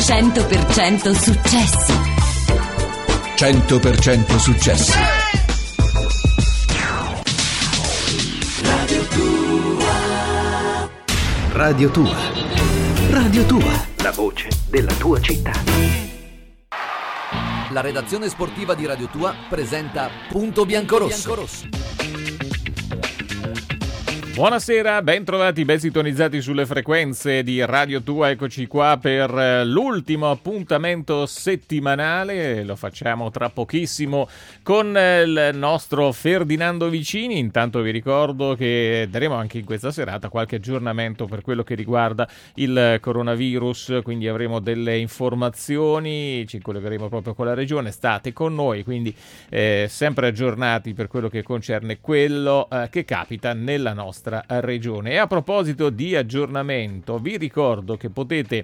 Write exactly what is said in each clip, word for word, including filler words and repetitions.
cento per cento successi. cento per cento successi. Radio tua. Radio tua. Radio tua. La voce della tua città. La redazione sportiva di Radio Tua presenta Punto Biancorosso. Buonasera, ben trovati, ben sintonizzati sulle frequenze di Radio Tua. Eccoci qua per l'ultimo appuntamento settimanale. Lo facciamo tra pochissimo con il nostro Ferdinando Vicini. Intanto vi ricordo che daremo anche in questa serata qualche aggiornamento per quello che riguarda il coronavirus, quindi avremo delle informazioni, ci collegheremo proprio con la regione. State con noi, quindi eh, sempre aggiornati per quello che concerne quello eh, che capita nella nostra regione. E a proposito di aggiornamento, vi ricordo che potete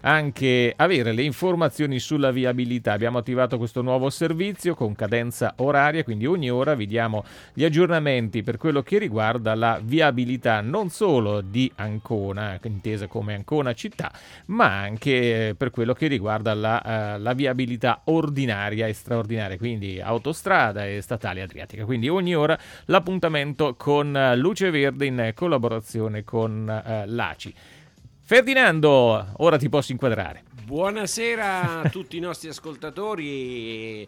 anche avere le informazioni sulla viabilità. Abbiamo attivato questo nuovo servizio con cadenza oraria, quindi ogni ora vi diamo gli aggiornamenti per quello che riguarda la viabilità non solo di Ancona, intesa come Ancona città, ma anche per quello che riguarda la, uh, la viabilità ordinaria e straordinaria, quindi autostrada e statale adriatica. Quindi ogni ora l'appuntamento con uh, Luce Verde in collaborazione con uh, l'A C I. Ferdinando, ora ti posso inquadrare. Buonasera a tutti i nostri ascoltatori.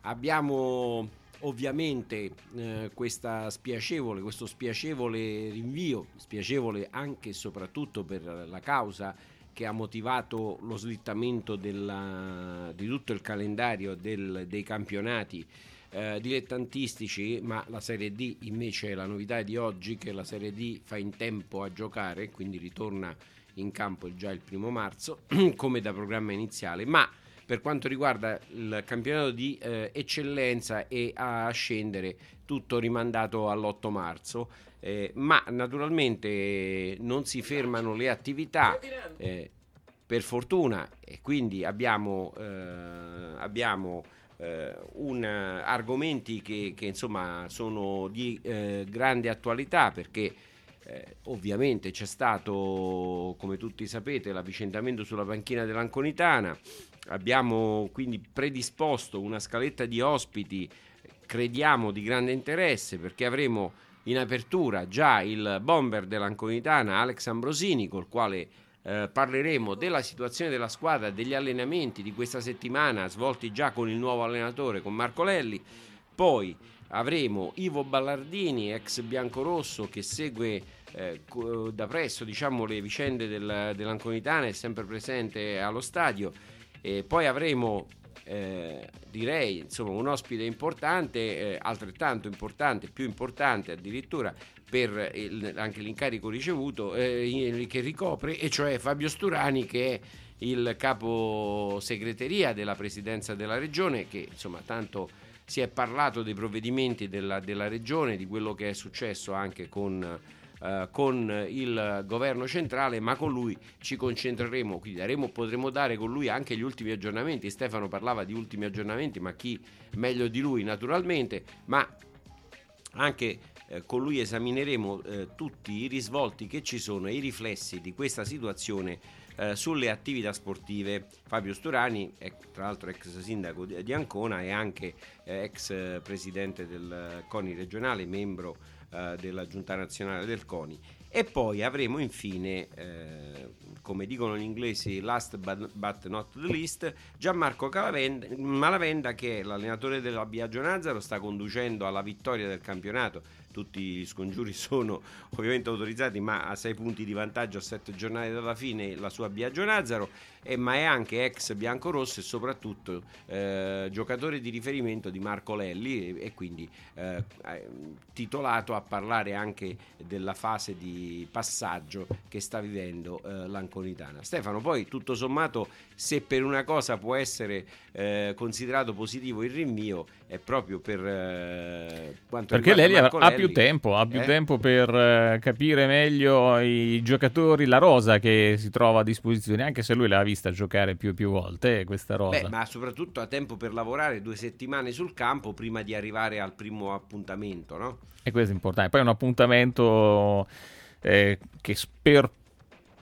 Abbiamo ovviamente eh, questa spiacevole, questo spiacevole rinvio, spiacevole anche e soprattutto per la causa che ha motivato lo slittamento della, di tutto il calendario del, dei campionati eh, dilettantistici, ma la Serie D invece, la novità di oggi che la Serie D fa in tempo a giocare, quindi ritorna in campo già il primo marzo come da programma iniziale. Ma per quanto riguarda il campionato di eh, eccellenza e a scendere tutto rimandato all'otto marzo, eh, ma naturalmente non si fermano le attività eh, per fortuna, e quindi abbiamo eh, abbiamo eh, un, argomenti che, che insomma sono di eh, grande attualità, perché Eh, ovviamente c'è stato, come tutti sapete, l'avvicendamento sulla panchina dell'Anconitana. Abbiamo quindi predisposto una scaletta di ospiti, crediamo di grande interesse, perché avremo in apertura già il bomber dell'Anconitana Alex Ambrosini, col quale eh, parleremo della situazione della squadra, degli allenamenti di questa settimana svolti già con il nuovo allenatore, con Marco Lelli. Poi avremo Ivo Ballardini, ex biancorosso, che segue eh, da presso, diciamo, le vicende del, dell'Anconitana, è sempre presente allo stadio. E poi avremo, eh, direi, insomma, un ospite importante, eh, altrettanto importante, più importante addirittura per il, anche l'incarico ricevuto eh, che ricopre, e cioè Fabio Sturani, che è il capo segreteria della presidenza della regione, che insomma tanto si è parlato dei provvedimenti della, della regione, di quello che è successo anche con, eh, con il governo centrale, ma con lui ci concentreremo, quindi daremo, potremo dare con lui anche gli ultimi aggiornamenti. Stefano parlava di ultimi aggiornamenti, ma chi meglio di lui naturalmente, ma anche eh, con lui esamineremo eh, tutti i risvolti che ci sono e i riflessi di questa situazione Eh, sulle attività sportive. Fabio Sturani è tra l'altro ex sindaco di, di Ancona e anche eh, ex presidente del CONI regionale, membro eh, della giunta nazionale del CONI. E poi avremo infine, eh, come dicono gli inglesi, last but, but not the least, Gianmarco Calavenda, Malavenda, che è l'allenatore della Biagio Nazaro, sta conducendo alla vittoria del campionato. Tutti gli scongiuri sono ovviamente autorizzati, ma a sei punti di vantaggio a sette giornate dalla fine la sua Biagio Nazaro, eh, ma è anche ex biancorosso e soprattutto eh, giocatore di riferimento di Marco Lelli, e, e quindi eh, titolato a parlare anche della fase di passaggio che sta vivendo eh, l'Anconitana. Stefano, poi tutto sommato, se per una cosa può essere eh, considerato positivo il rinvio, è proprio per eh, quanto perché lei ha, Lelli, ha più tempo ha più eh? tempo per eh, capire meglio i giocatori, la rosa che si trova a disposizione, anche se lui l'ha vista giocare più e più volte questa rosa. Beh, ma soprattutto ha tempo per lavorare due settimane sul campo prima di arrivare al primo appuntamento, no? E questo è importante. Poi è un appuntamento eh, che per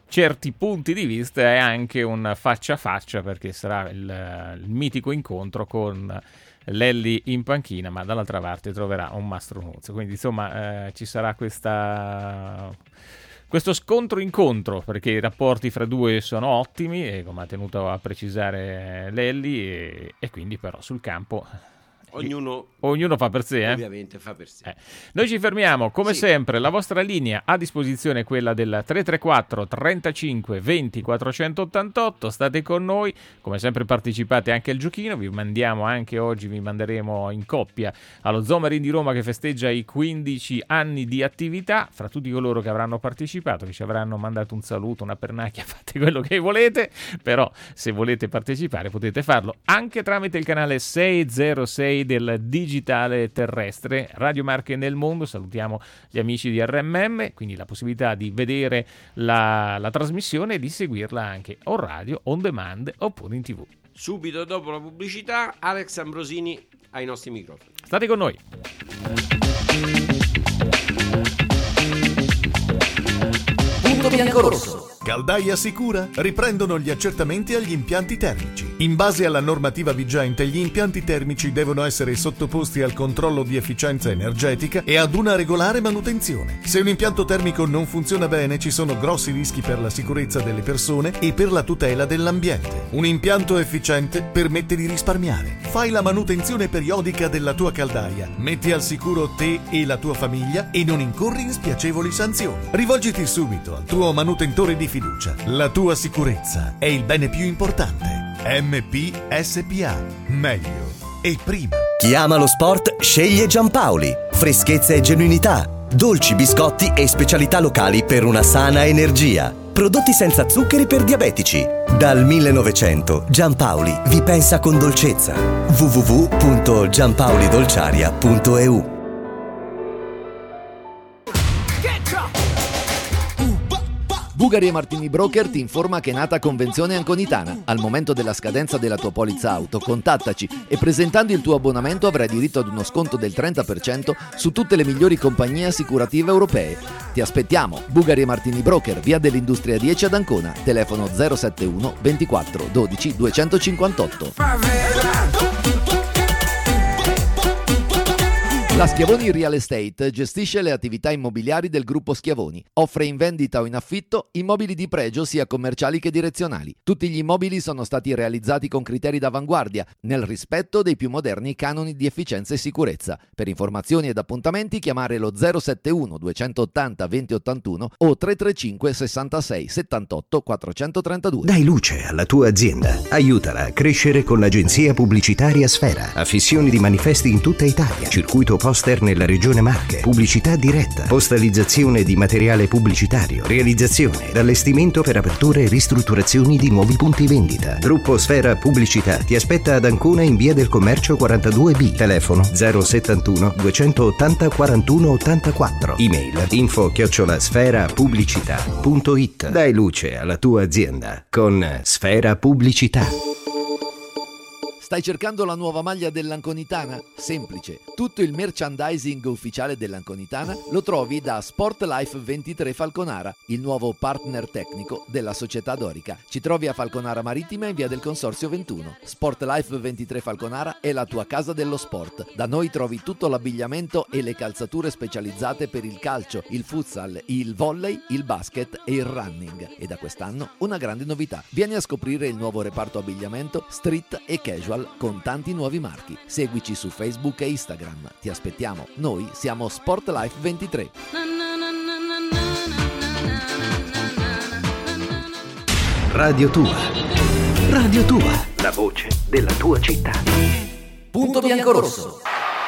certi punti di vista è anche un faccia a faccia, perché sarà il, il mitico incontro con Lelli in panchina, ma dall'altra parte troverà un Mastro Nunzio, quindi insomma eh, ci sarà questa... questo scontro-incontro, perché i rapporti fra due sono ottimi, e come ha tenuto a precisare Lelli, e, e quindi però sul campo ognuno, ognuno fa per sé. Eh? Ovviamente fa per sé. Eh. Noi ci fermiamo, come sì. sempre, la vostra linea a disposizione è quella del tre tre quattro trentacinque venti quattrocentottantotto, state con noi, come sempre partecipate anche al giochino, vi mandiamo anche oggi, vi manderemo in coppia allo Zomarin di Roma che festeggia i quindici anni di attività. Fra tutti coloro che avranno partecipato, che ci avranno mandato un saluto, una pernacchia, fate quello che volete, però se volete partecipare potete farlo anche tramite il canale seicentosei del digitale terrestre Radio Marche nel mondo. Salutiamo gli amici di R M M, quindi la possibilità di vedere la, la trasmissione e di seguirla anche on radio, on demand oppure in tv. Subito dopo la pubblicità, Alex Ambrosini ai nostri microfoni. State con noi. Punto biancorosso. Caldaia Sicura riprendono gli accertamenti agli impianti termici. In base alla normativa vigente, gli impianti termici devono essere sottoposti al controllo di efficienza energetica e ad una regolare manutenzione. Se un impianto termico non funziona bene, ci sono grossi rischi per la sicurezza delle persone e per la tutela dell'ambiente. Un impianto efficiente permette di risparmiare. Fai la manutenzione periodica della tua caldaia, metti al sicuro te e la tua famiglia e non incorri in spiacevoli sanzioni. Rivolgiti subito al tuo manutentore di fiducia. La tua sicurezza è il bene più importante. M P S P A. Meglio e prima. Chi ama lo sport sceglie Giampaoli. Freschezza e genuinità, dolci, biscotti e specialità locali per una sana energia. Prodotti senza zuccheri per diabetici. Dal millenovecento Giampaoli vi pensa con dolcezza. w w w punto giampaolidolciaria punto e u. Bugari e Martini Broker ti informa che è nata Convenzione Anconitana. Al momento della scadenza della tua polizza auto, contattaci e presentando il tuo abbonamento avrai diritto ad uno sconto del trenta per cento su tutte le migliori compagnie assicurative europee. Ti aspettiamo! Bugari e Martini Broker, via dell'Industria dieci ad Ancona, telefono zero sette uno ventiquattro dodici duecentocinquantotto. La Schiavoni Real Estate gestisce le attività immobiliari del gruppo Schiavoni. Offre in vendita o in affitto immobili di pregio sia commerciali che direzionali. Tutti gli immobili sono stati realizzati con criteri d'avanguardia, nel rispetto dei più moderni canoni di efficienza e sicurezza. Per informazioni ed appuntamenti chiamare lo zero sette uno duecentottanta venti ottantuno o tre tre cinque sessantasei settantotto quattrocentotrentadue. Dai luce alla tua azienda. Aiutala a crescere con l'agenzia pubblicitaria Sfera. Affissioni di manifesti in tutta Italia. Circuito poster nella regione Marche, pubblicità diretta, postalizzazione di materiale pubblicitario, realizzazione ed allestimento per aperture e ristrutturazioni di nuovi punti vendita. Gruppo Sfera Pubblicità ti aspetta ad Ancona in via del Commercio quarantadue B, telefono zero settantuno duecentottanta quarantuno ottantaquattro, email info chiocciola sfera pubblicità punto it. Dai luce alla tua azienda con Sfera Pubblicità. Stai cercando la nuova maglia dell'Anconitana? Semplice. Tutto il merchandising ufficiale dell'Anconitana lo trovi da Sportlife ventitré Falconara, il nuovo partner tecnico della società dorica. Ci trovi a Falconara Marittima in via del Consorzio ventuno. Sportlife ventitré Falconara è la tua casa dello sport. Da noi trovi tutto l'abbigliamento e le calzature specializzate per il calcio, il futsal, il volley, il basket e il running. E da quest'anno una grande novità. Vieni a scoprire il nuovo reparto abbigliamento street e casual con tanti nuovi marchi. Seguici su Facebook e Instagram. Ti aspettiamo. Noi siamo Sportlife ventitré. Radio Tua. Radio Tua. La voce della tua città. Punto biancorosso.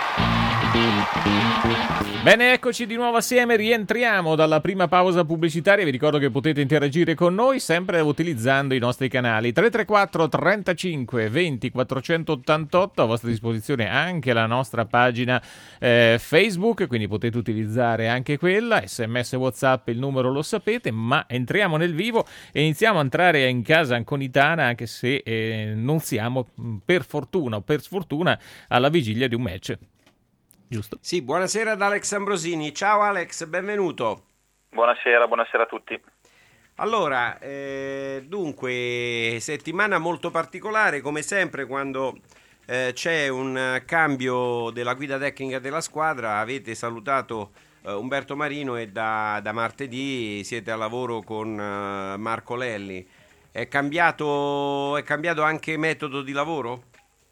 Bene, eccoci di nuovo assieme, rientriamo dalla prima pausa pubblicitaria. Vi ricordo che potete interagire con noi sempre utilizzando i nostri canali tre tre quattro trentacinque venti quattrocentottantotto, a vostra disposizione anche la nostra pagina eh, Facebook, quindi potete utilizzare anche quella. Sms, WhatsApp, il numero lo sapete, ma entriamo nel vivo e iniziamo a entrare in casa anconitana, anche se eh, non siamo per fortuna o per sfortuna alla vigilia di un match. Giusto? Sì, buonasera ad Alex Ambrosini. Ciao Alex, benvenuto. Buonasera, buonasera a tutti. Allora, eh, dunque, settimana molto particolare, come sempre quando eh, c'è un cambio della guida tecnica della squadra. Avete salutato eh, Umberto Marino e da, da martedì siete a lavoro con eh, Marco Lelli. È cambiato, è cambiato anche metodo di lavoro?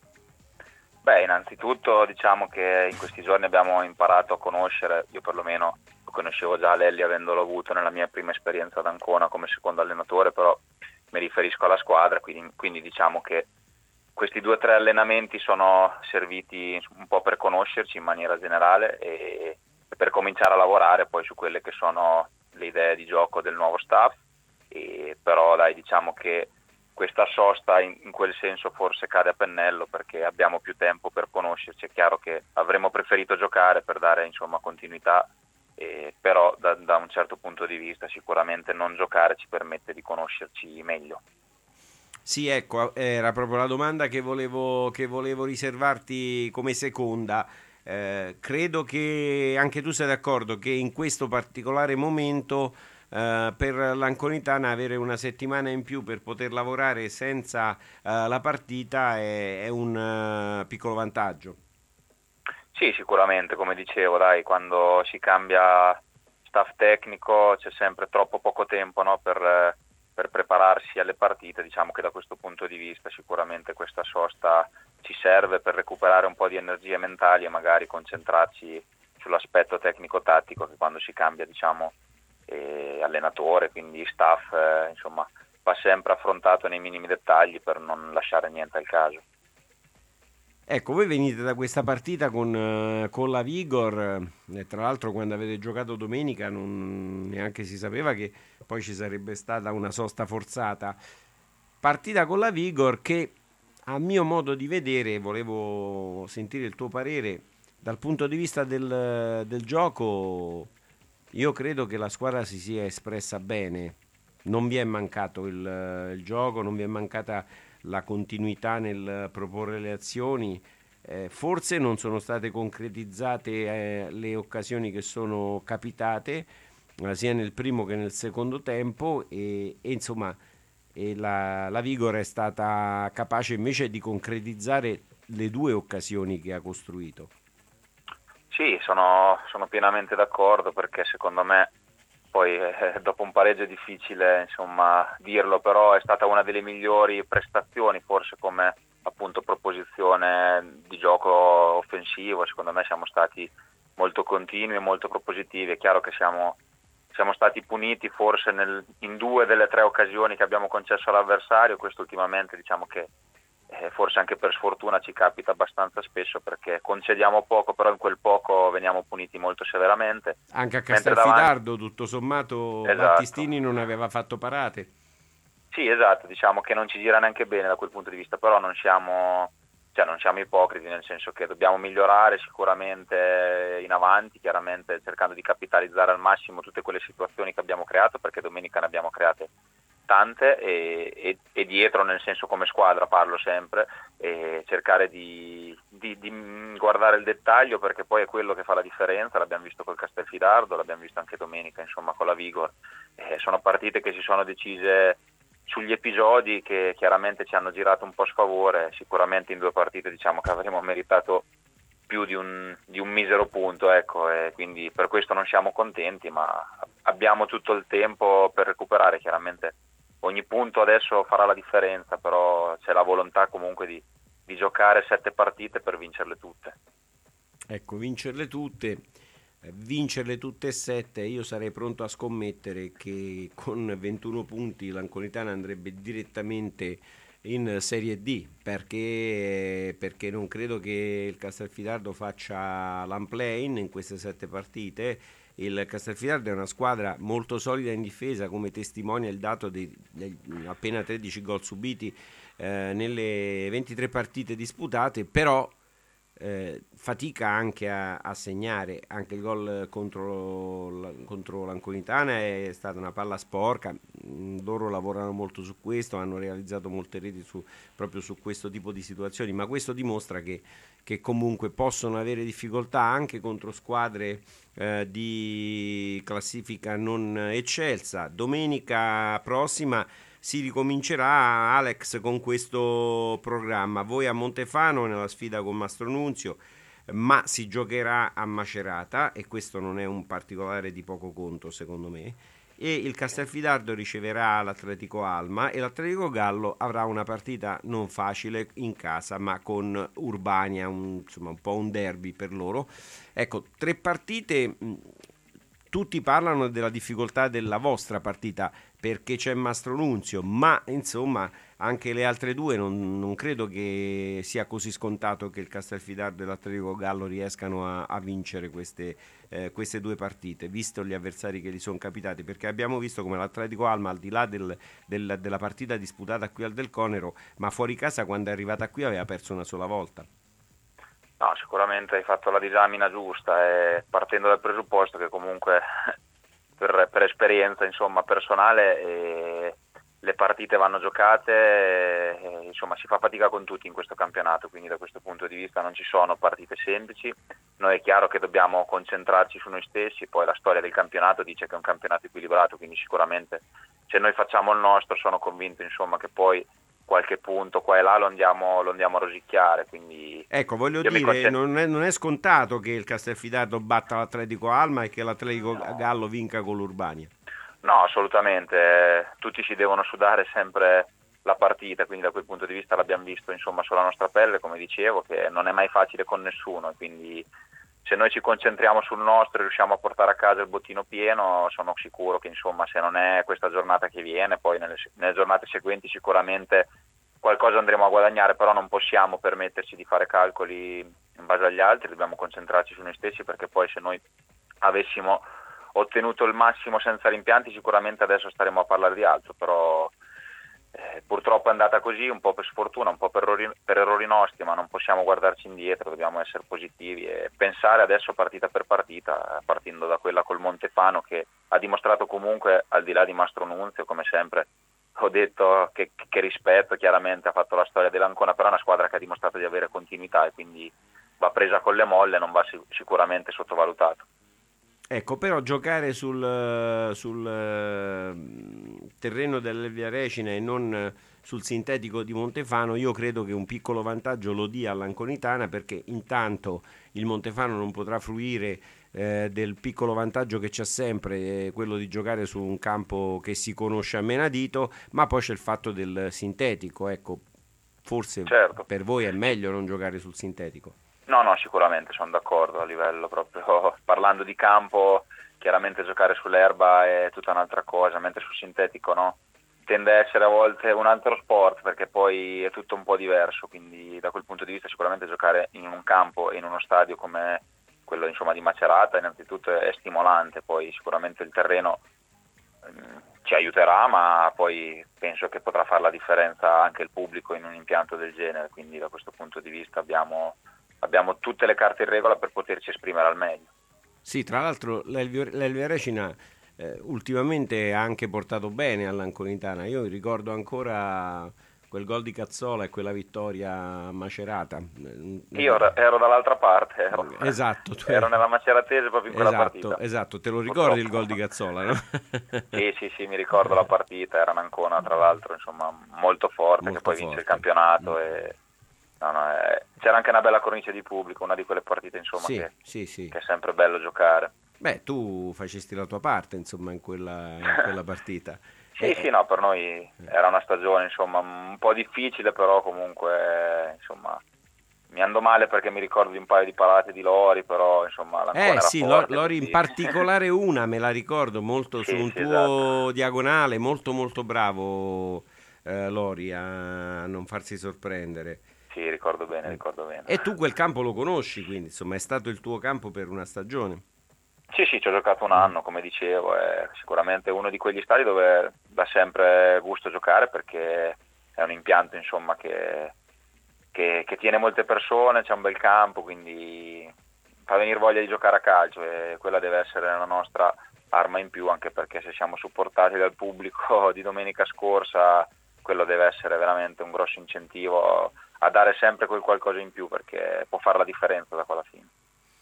Beh, innanzitutto diciamo che in questi giorni abbiamo imparato a conoscere, io perlomeno lo conoscevo già Lelli avendolo avuto nella mia prima esperienza ad Ancona come secondo allenatore, però mi riferisco alla squadra, quindi, quindi diciamo che questi due o tre allenamenti sono serviti un po' per conoscerci in maniera generale e, e per cominciare a lavorare poi su quelle che sono le idee di gioco del nuovo staff, e però dai, diciamo che questa sosta in, in quel senso forse cade a pennello perché abbiamo più tempo per conoscerci. È chiaro che avremmo preferito giocare per dare insomma continuità, eh, però da, da un certo punto di vista sicuramente non giocare ci permette di conoscerci meglio. Sì, ecco, era proprio la domanda che volevo, che volevo riservarti come seconda. Eh, credo che anche tu sei d'accordo che in questo particolare momento Uh, per l'Anconitana avere una settimana in più per poter lavorare senza uh, la partita è, è un uh, piccolo vantaggio. Sì, sicuramente, come dicevo, dai, quando si cambia staff tecnico c'è sempre troppo poco tempo, no, per, per prepararsi alle partite. Diciamo che da questo punto di vista sicuramente questa sosta ci serve per recuperare un po' di energie mentali e magari concentrarci sull'aspetto tecnico-tattico, che quando si cambia, diciamo, E allenatore, quindi staff, eh, insomma, va sempre affrontato nei minimi dettagli per non lasciare niente al caso. Ecco, voi venite da questa partita con, uh, con la Vigor, e tra l'altro quando avete giocato domenica non neanche si sapeva che poi ci sarebbe stata una sosta forzata. Partita con la Vigor che, a mio modo di vedere, volevo sentire il tuo parere, dal punto di vista del, del gioco. Io credo che la squadra si sia espressa bene, non vi è mancato il, il gioco, non vi è mancata la continuità nel proporre le azioni, eh, forse non sono state concretizzate eh, le occasioni che sono capitate, eh, sia nel primo che nel secondo tempo e, e insomma e la, la Vigor è stata capace invece di concretizzare le due occasioni che ha costruito. Sì, sono, sono pienamente d'accordo perché secondo me poi eh, dopo un pareggio è difficile insomma dirlo, però è stata una delle migliori prestazioni forse come appunto proposizione di gioco offensivo. Secondo me siamo stati molto continui e molto propositivi. È chiaro che siamo, siamo stati puniti forse nel, in due delle tre occasioni che abbiamo concesso all'avversario. Questo ultimamente diciamo che Eh, forse anche per sfortuna ci capita abbastanza spesso perché concediamo poco, però in quel poco veniamo puniti molto severamente. Anche a Castelfidardo davanti, tutto sommato, esatto, Battistini non aveva fatto parate. Sì, esatto, diciamo che non ci gira neanche bene da quel punto di vista, però non siamo, cioè non siamo ipocriti, nel senso che dobbiamo migliorare sicuramente in avanti, chiaramente cercando di capitalizzare al massimo tutte quelle situazioni che abbiamo creato, perché domenica ne abbiamo create tante e, e, e dietro, nel senso come squadra parlo sempre, e cercare di, di, di guardare il dettaglio perché poi è quello che fa la differenza. L'abbiamo visto col Castelfidardo, l'abbiamo visto anche domenica insomma con la Vigor. Eh, sono partite che si sono decise sugli episodi che chiaramente ci hanno girato un po' sfavore. Sicuramente in due partite diciamo che avremmo meritato più di un, di un misero punto, ecco, e quindi per questo non siamo contenti, ma abbiamo tutto il tempo per recuperare. Chiaramente ogni punto adesso farà la differenza, però c'è la volontà comunque di, di giocare sette partite per vincerle tutte. Ecco, vincerle tutte, vincerle tutte e sette, io sarei pronto a scommettere che con ventuno punti l'Anconitana andrebbe direttamente in Serie D, perché, perché non credo che il Castelfidardo faccia l'unplay in queste sette partite. Il Castelfidardo è una squadra molto solida in difesa, come testimonia il dato di, di appena tredici gol subiti eh, nelle ventitré partite disputate, però eh, fatica anche a, a segnare. Anche il gol contro, contro l'Anconitana è stata una palla sporca. Loro lavorano molto su questo, hanno realizzato molte reti su, proprio su questo tipo di situazioni, ma questo dimostra che, che comunque possono avere difficoltà anche contro squadre eh, di classifica non eccelsa. Domenica prossima si ricomincerà, Alex, con questo programma. Voi a Montefano nella sfida con Mastronunzio, ma si giocherà a Macerata, e questo non è un particolare di poco conto secondo me, e il Castelfidardo riceverà l'Atletico Alma, e l'Atletico Gallo avrà una partita non facile in casa, ma con Urbania, un, insomma un po' un derby per loro. Ecco, tre partite. Tutti parlano della difficoltà della vostra partita perché c'è Mastronunzio, ma insomma anche le altre due non, non credo che sia così scontato che il Castelfidardo e l'Atletico Gallo riescano a, a vincere queste, eh, queste due partite, visto gli avversari che gli sono capitati, perché abbiamo visto come l'Atletico Alma, al di là del, del, della partita disputata qui al Del Conero, ma fuori casa quando è arrivata qui aveva perso una sola volta. No, sicuramente hai fatto la disamina giusta, e partendo dal presupposto che comunque per, per esperienza insomma personale eh, le partite vanno giocate, eh, insomma si fa fatica con tutti in questo campionato, quindi da questo punto di vista non ci sono partite semplici. Noi è chiaro che dobbiamo concentrarci su noi stessi, poi la storia del campionato dice che è un campionato equilibrato, quindi sicuramente se noi facciamo il nostro sono convinto insomma che poi qualche punto qua e là lo andiamo, lo andiamo a rosicchiare, quindi ecco, voglio dire, concent- non, è, non è scontato che il Castelfidardo batta l'Atletico Alma e che l'Atletico no. Gallo vinca con l'Urbania. No, assolutamente, tutti si devono sudare sempre la partita, quindi da quel punto di vista l'abbiamo visto insomma sulla nostra pelle, come dicevo, che non è mai facile con nessuno, quindi se noi ci concentriamo sul nostro e riusciamo a portare a casa il bottino pieno, sono sicuro che insomma se non è questa giornata che viene, poi nelle, nelle giornate seguenti sicuramente qualcosa andremo a guadagnare, però non possiamo permetterci di fare calcoli in base agli altri, dobbiamo concentrarci su noi stessi, perché poi se noi avessimo ottenuto il massimo senza rimpianti sicuramente adesso staremo a parlare di altro, però Eh, purtroppo è andata così, un po' per sfortuna, un po' per errori, per errori nostri, ma non possiamo guardarci indietro, dobbiamo essere positivi e pensare adesso partita per partita, partendo da quella col Montefano, che ha dimostrato comunque, al di là di Mastronunzio, come sempre ho detto che, che rispetto, chiaramente ha fatto la storia dell'Ancona, però è una squadra che ha dimostrato di avere continuità e quindi va presa con le molle, non va sicuramente sottovalutato. Ecco, però giocare sul, sul terreno dell'Elvia Recina e non sul sintetico di Montefano, io credo che un piccolo vantaggio lo dia all'Anconitana, perché intanto il Montefano non potrà fruire eh, del piccolo vantaggio che c'è sempre, eh, quello di giocare su un campo che si conosce a menadito, ma poi c'è il fatto del sintetico, ecco, forse certo. Per voi è meglio non giocare sul sintetico. No, no, sicuramente sono d'accordo, a livello proprio, parlando di campo, chiaramente giocare sull'erba è tutta un'altra cosa, mentre sul sintetico no, tende a essere a volte un altro sport, perché poi è tutto un po' diverso, quindi da quel punto di vista sicuramente giocare in un campo e in uno stadio come quello insomma di Macerata innanzitutto è stimolante, poi sicuramente il terreno mh, ci aiuterà, ma poi penso che potrà fare la differenza anche il pubblico in un impianto del genere, quindi da questo punto di vista abbiamo... abbiamo tutte le carte in regola per poterci esprimere al meglio. Sì, tra l'altro l'Elvia Recina eh, ultimamente ha anche portato bene all'Anconitana. Io ricordo ancora quel gol di Cazzola e quella vittoria a Macerata. Io ero dall'altra parte, ero, esatto, tu ero nella maceratese proprio in quella esatto, partita. Esatto, te lo ricordi Purtroppo. Il gol di Cazzola, no? Sì, sì, sì, mi ricordo la partita, era un'Ancona tra l'altro, insomma, molto forte, molto che poi forte. Vince il campionato mm. e... No, no, eh, c'era anche una bella cornice di pubblico, una di quelle partite insomma sì, che, sì, sì. che è sempre bello giocare. Beh, tu facesti la tua parte insomma in quella, in quella partita. Sì, eh, sì, no, per noi era una stagione insomma un po' difficile, però comunque insomma mi andò male perché mi ricordo di un paio di parate di Lori, però insomma l'Ancona eh era sì, forte, Lori quindi... in particolare una me la ricordo molto sì, su un sì, tuo esatto. diagonale, molto molto bravo eh, Lori a non farsi sorprendere. Sì, ricordo bene, ricordo bene. E tu quel campo lo conosci, quindi insomma è stato il tuo campo per una stagione? Sì, sì, ci ho giocato un anno, come dicevo, è sicuramente uno di quegli stadi dove dà sempre gusto giocare, perché è un impianto insomma che che, che tiene molte persone, c'è un bel campo, quindi fa venire voglia di giocare a calcio e quella deve essere la nostra arma in più, anche perché se siamo supportati dal pubblico di domenica scorsa, quello deve essere veramente un grosso incentivo a dare sempre quel qualcosa in più, perché può fare la differenza da qua alla fine.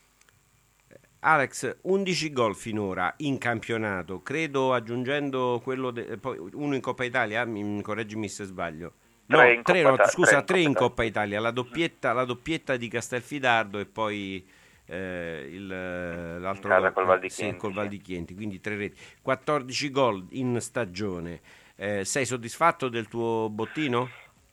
Alex, undici gol finora in campionato, credo aggiungendo quello de, poi uno in Coppa Italia, mi, correggimi se sbaglio. No, tre in tre, Coppa, no, scusa, tre in tre in Coppa Coppa Italia, la doppietta, la doppietta di Castelfidardo e poi eh, il, l'altro casa gol, col Val di sì, Chienti, col Val sì. di Chienti, quindi tre reti, quattordici gol in stagione. Eh, sei soddisfatto del tuo bottino?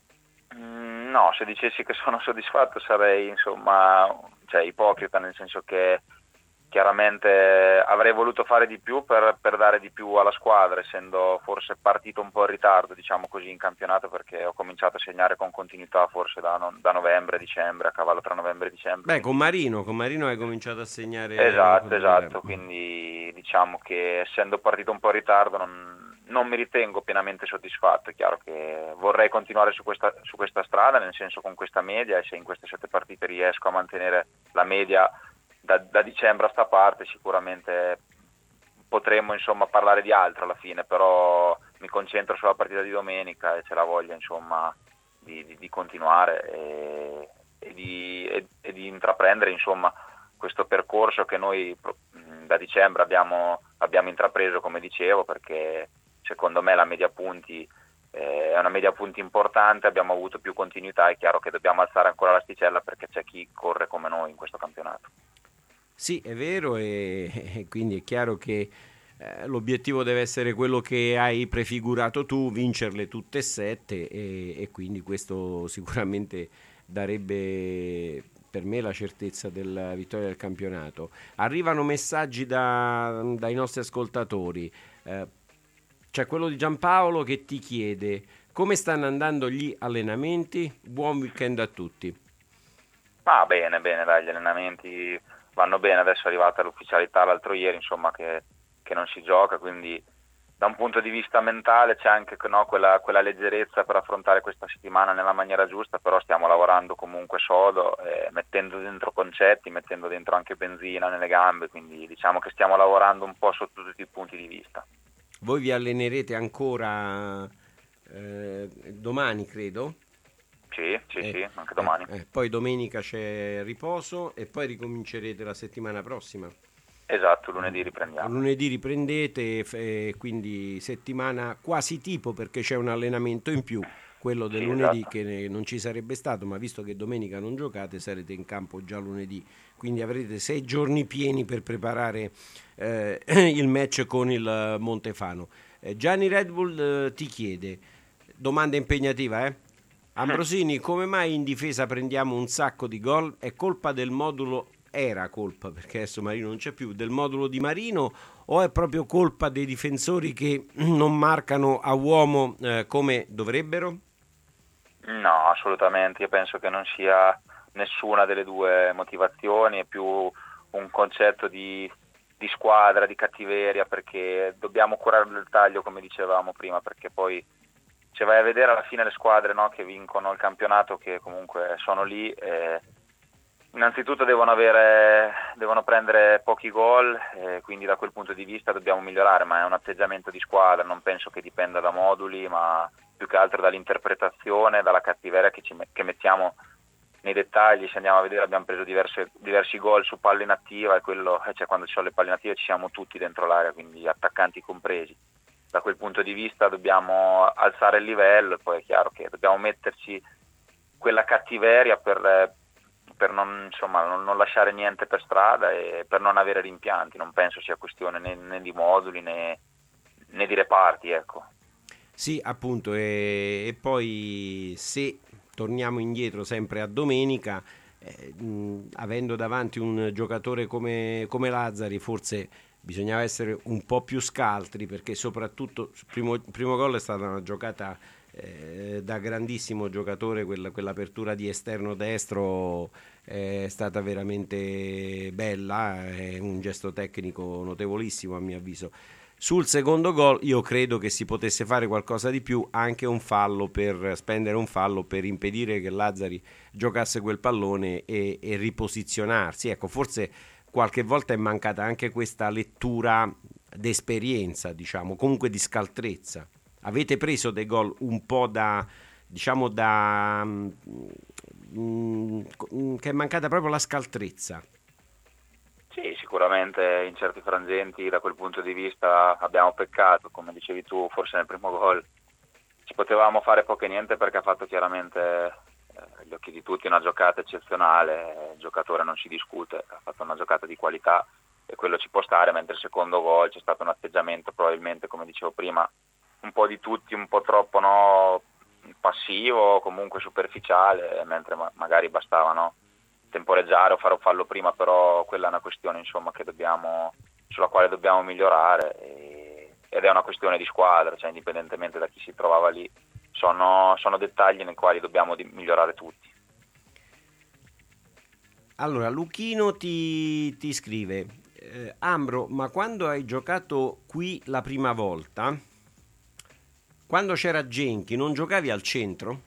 Mm, no, se dicessi che sono soddisfatto sarei insomma, cioè, ipocrita, nel senso che chiaramente avrei voluto fare di più per, per dare di più alla squadra, essendo forse partito un po' in ritardo, diciamo così, in campionato, perché ho cominciato a segnare con continuità forse da, no, da novembre, dicembre, a cavallo tra novembre e dicembre. Beh, con Marino, con Marino hai cominciato a segnare. Esatto, esatto, quindi diciamo che essendo partito un po' in ritardo non, non mi ritengo pienamente soddisfatto. È chiaro che vorrei continuare su questa, su questa strada, nel senso con questa media, e se in queste sette partite riesco a mantenere la media Da, da dicembre a sta parte, sicuramente potremmo insomma parlare di altro alla fine, però mi concentro sulla partita di domenica e c'è la voglia insomma di, di, di continuare e, e, di, e, e di intraprendere insomma questo percorso che noi da dicembre abbiamo, abbiamo intrapreso, come dicevo, perché secondo me la media punti eh, è una media punti importante, abbiamo avuto più continuità, è chiaro che dobbiamo alzare ancora l'asticella perché c'è chi corre come noi in questo campionato. Sì, è vero, e, e quindi è chiaro che eh, l'obiettivo deve essere quello che hai prefigurato tu, vincerle tutte e sette, e, e quindi questo sicuramente darebbe per me la certezza della vittoria del campionato. Arrivano messaggi da, dai nostri ascoltatori, eh, c'è quello di Giampaolo che ti chiede come stanno andando gli allenamenti, buon weekend a tutti. Ah, bene, bene, dai, gli allenamenti vanno bene, adesso è arrivata l'ufficialità l'altro ieri, insomma, che, che non si gioca, quindi da un punto di vista mentale c'è anche no, quella, quella leggerezza per affrontare questa settimana nella maniera giusta, però stiamo lavorando comunque sodo, eh, mettendo dentro concetti, mettendo dentro anche benzina nelle gambe, quindi diciamo che stiamo lavorando un po' sotto tutti i punti di vista. Voi vi allenerete ancora eh, domani, credo? Sì, sì, eh, sì, anche domani. Eh, eh, poi domenica c'è riposo e poi ricomincerete la settimana prossima. Esatto, lunedì riprendiamo. Lunedì riprendete, eh, quindi settimana quasi tipo, perché c'è un allenamento in più, quello del sì, lunedì, esatto, che non ci sarebbe stato, ma visto che domenica non giocate sarete in campo già lunedì, quindi avrete sei giorni pieni per preparare eh, il match con il Montefano. eh, Gianni Red Bull eh, ti chiede, domanda impegnativa, eh? Ambrosini, come mai in difesa prendiamo un sacco di gol? È colpa del modulo, era colpa, perché adesso Marino non c'è più, del modulo di Marino, o è proprio colpa dei difensori che non marcano a uomo eh, come dovrebbero? No, assolutamente, io penso che non sia nessuna delle due motivazioni, è più un concetto di, di squadra, di cattiveria, perché dobbiamo curare il dettaglio, come dicevamo prima, perché poi se vai a vedere alla fine le squadre no, che vincono il campionato, che comunque sono lì, eh, innanzitutto devono avere, devono prendere pochi gol, eh, quindi da quel punto di vista dobbiamo migliorare, ma è un atteggiamento di squadra, non penso che dipenda da moduli, ma più che altro dall'interpretazione, dalla cattiveria che, ci, che mettiamo nei dettagli. Se andiamo a vedere abbiamo preso diverse, diversi gol su palla inattiva, e quello, cioè, quando ci sono le palle inattive ci siamo tutti dentro l'area, quindi attaccanti compresi. Da quel punto di vista dobbiamo alzare il livello, e poi è chiaro che dobbiamo metterci quella cattiveria per, per non, insomma, non, non lasciare niente per strada e per non avere rimpianti. Non penso sia questione né, né di moduli né, né di reparti, ecco. Sì, appunto, e, e poi se torniamo indietro sempre a domenica, eh, mh, avendo davanti un giocatore come, come Lazzari, forse bisognava essere un po' più scaltri, perché soprattutto il primo, primo gol è stata una giocata eh, da grandissimo giocatore, quella, quell'apertura di esterno destro è stata veramente bella, è un gesto tecnico notevolissimo a mio avviso. Sul secondo gol io credo che si potesse fare qualcosa di più, anche un fallo per spendere un fallo per impedire che Lazzari giocasse quel pallone e, e riposizionarsi. Ecco, forse qualche volta è mancata anche questa lettura d'esperienza, diciamo, comunque di scaltrezza. Avete preso dei gol un po' da, diciamo, da mh, che è mancata proprio la scaltrezza. Sì, sicuramente in certi frangenti da quel punto di vista abbiamo peccato, come dicevi tu, forse nel primo gol ci potevamo fare poco e niente perché ha fatto chiaramente eh, agli occhi di tutti una giocata eccezionale, il giocatore non si discute, ha fatto una giocata di qualità e quello ci può stare, mentre il secondo gol c'è stato un atteggiamento probabilmente, come dicevo prima, un po' di tutti, un po' troppo no, passivo, comunque superficiale, mentre ma- magari bastava no, temporeggiare o fare un fallo prima, però quella è una questione insomma che dobbiamo, sulla quale dobbiamo migliorare e, ed è una questione di squadra, cioè indipendentemente da chi si trovava lì, sono, sono dettagli nei quali dobbiamo di, migliorare tutti. Allora, Luchino ti, ti scrive, eh, Ambro, ma quando hai giocato qui la prima volta, quando c'era Genchi, non giocavi al centro?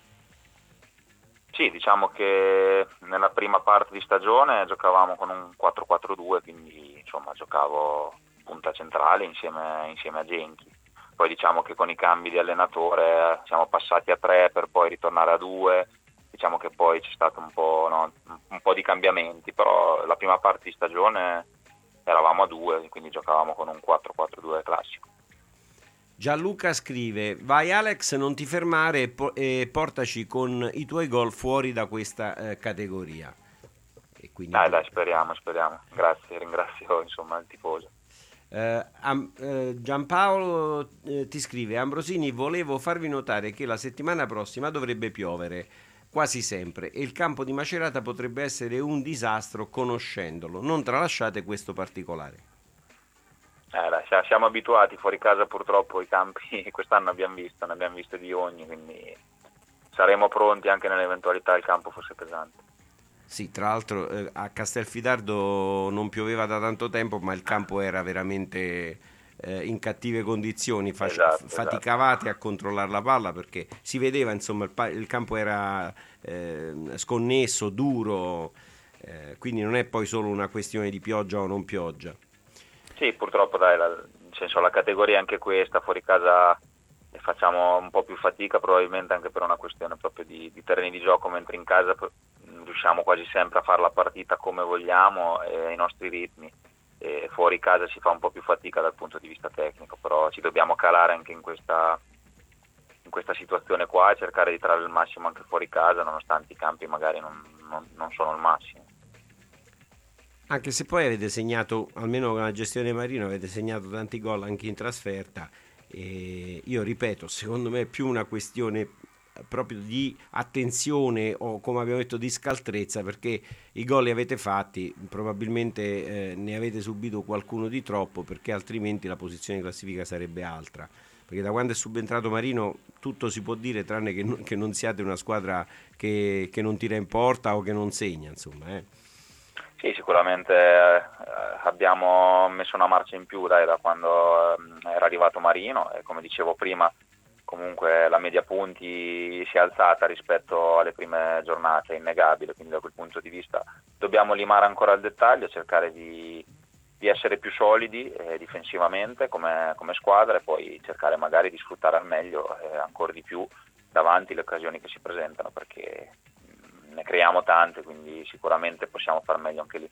Sì, diciamo che nella prima parte di stagione giocavamo con un quattro quattro due, quindi insomma giocavo punta centrale insieme, insieme a Genchi. Poi diciamo che con i cambi di allenatore siamo passati a tre per poi ritornare a due, diciamo che poi c'è stato un po', no, un po' di cambiamenti, però la prima parte di stagione eravamo a due, quindi giocavamo con un quattro quattro due classico. Gianluca scrive, vai Alex, non ti fermare e, po- e portaci con i tuoi gol fuori da questa eh, categoria. E quindi... Dai, dai, speriamo, speriamo. Grazie, ringrazio insomma il tifoso. Eh, Am- eh, Giampaolo eh, ti scrive, Ambrosini, volevo farvi notare che la settimana prossima dovrebbe piovere quasi sempre e il campo di Macerata potrebbe essere un disastro conoscendolo. Non tralasciate questo particolare. Eh, dai, siamo abituati fuori casa, purtroppo i campi quest'anno abbiamo visto, ne abbiamo visto di ogni, quindi saremo pronti anche nell'eventualità il campo fosse pesante. Sì, tra l'altro eh, a Castelfidardo non pioveva da tanto tempo, ma il campo era veramente eh, in cattive condizioni, Fac- esatto, faticavate esatto. a controllare la palla perché si vedeva, insomma, il, pa- il campo era eh, sconnesso, duro, eh, quindi non è poi solo una questione di pioggia o non pioggia. Sì, purtroppo dai, la, nel senso, la categoria è anche questa, fuori casa facciamo un po' più fatica probabilmente anche per una questione proprio di, di terreni di gioco, mentre in casa riusciamo quasi sempre a fare la partita come vogliamo e ai nostri ritmi, e fuori casa si fa un po' più fatica dal punto di vista tecnico, però ci dobbiamo calare anche in questa, in questa situazione qua e cercare di trarre il massimo anche fuori casa, nonostante i campi magari non, non, non sono il massimo. Anche se poi avete segnato, almeno con la gestione Marino, avete segnato tanti gol anche in trasferta. E io ripeto, secondo me è più una questione proprio di attenzione o, come abbiamo detto, di scaltrezza, perché i gol li avete fatti, probabilmente eh, ne avete subito qualcuno di troppo, perché altrimenti la posizione di classifica sarebbe altra. Perché da quando è subentrato Marino tutto si può dire, tranne che non, che non siate una squadra che, che non tira in porta o che non segna, insomma, eh. Sì, sicuramente eh, abbiamo messo una marcia in più dai, da quando eh, era arrivato Marino e come dicevo prima comunque la media punti si è alzata rispetto alle prime giornate, è innegabile, quindi da quel punto di vista dobbiamo limare ancora il dettaglio, cercare di, di essere più solidi eh, difensivamente come, come squadra e poi cercare magari di sfruttare al meglio eh, ancora di più davanti le occasioni che si presentano, perché ne creiamo tante, quindi sicuramente possiamo far meglio anche lì.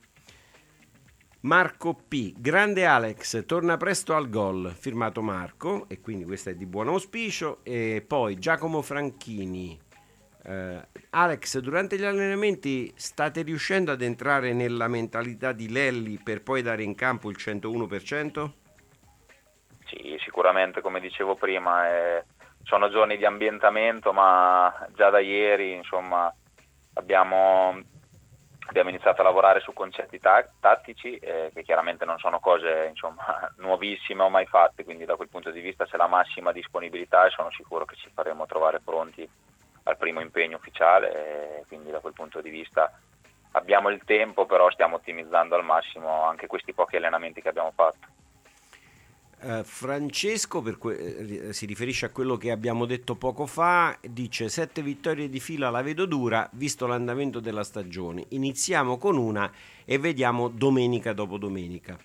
Marco P. Grande Alex, torna presto al gol, firmato Marco, e quindi questo è di buon auspicio. E poi Giacomo Franchini, eh, Alex, durante gli allenamenti state riuscendo ad entrare nella mentalità di Lelli per poi dare in campo il centouno per cento? Sì, sicuramente, come dicevo prima, eh, sono giorni di ambientamento, ma già da ieri insomma abbiamo, abbiamo iniziato a lavorare su concetti ta- tattici eh, che chiaramente non sono cose insomma nuovissime o mai fatte, quindi da quel punto di vista c'è la massima disponibilità e sono sicuro che ci faremo trovare pronti al primo impegno ufficiale, e quindi da quel punto di vista abbiamo il tempo, però stiamo ottimizzando al massimo anche questi pochi allenamenti che abbiamo fatto. Uh, Francesco per que- eh, si riferisce a quello che abbiamo detto poco fa, dice sette vittorie di fila la vedo dura visto l'andamento della stagione, iniziamo con una e vediamo domenica dopo domenica.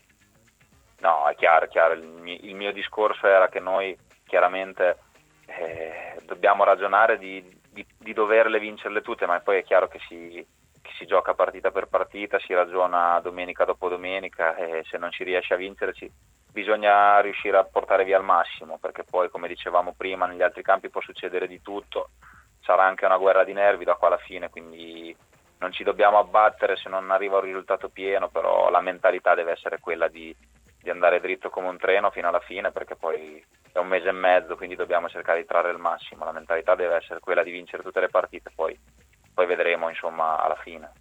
No, è chiaro, è chiaro. Il, mio, il mio discorso era che noi chiaramente eh, dobbiamo ragionare di, di, di doverle vincerle tutte, ma poi è chiaro che si, che si gioca partita per partita, si ragiona domenica dopo domenica e se non si riesce a vincere ci, bisogna riuscire a portare via al massimo, perché poi come dicevamo prima negli altri campi può succedere di tutto, sarà anche una guerra di nervi da qua alla fine, quindi non ci dobbiamo abbattere se non arriva un risultato pieno, però la mentalità deve essere quella di di andare dritto come un treno fino alla fine, perché poi è un mese e mezzo, quindi dobbiamo cercare di trarre il massimo. La mentalità deve essere quella di vincere tutte le partite, poi, poi vedremo insomma alla fine.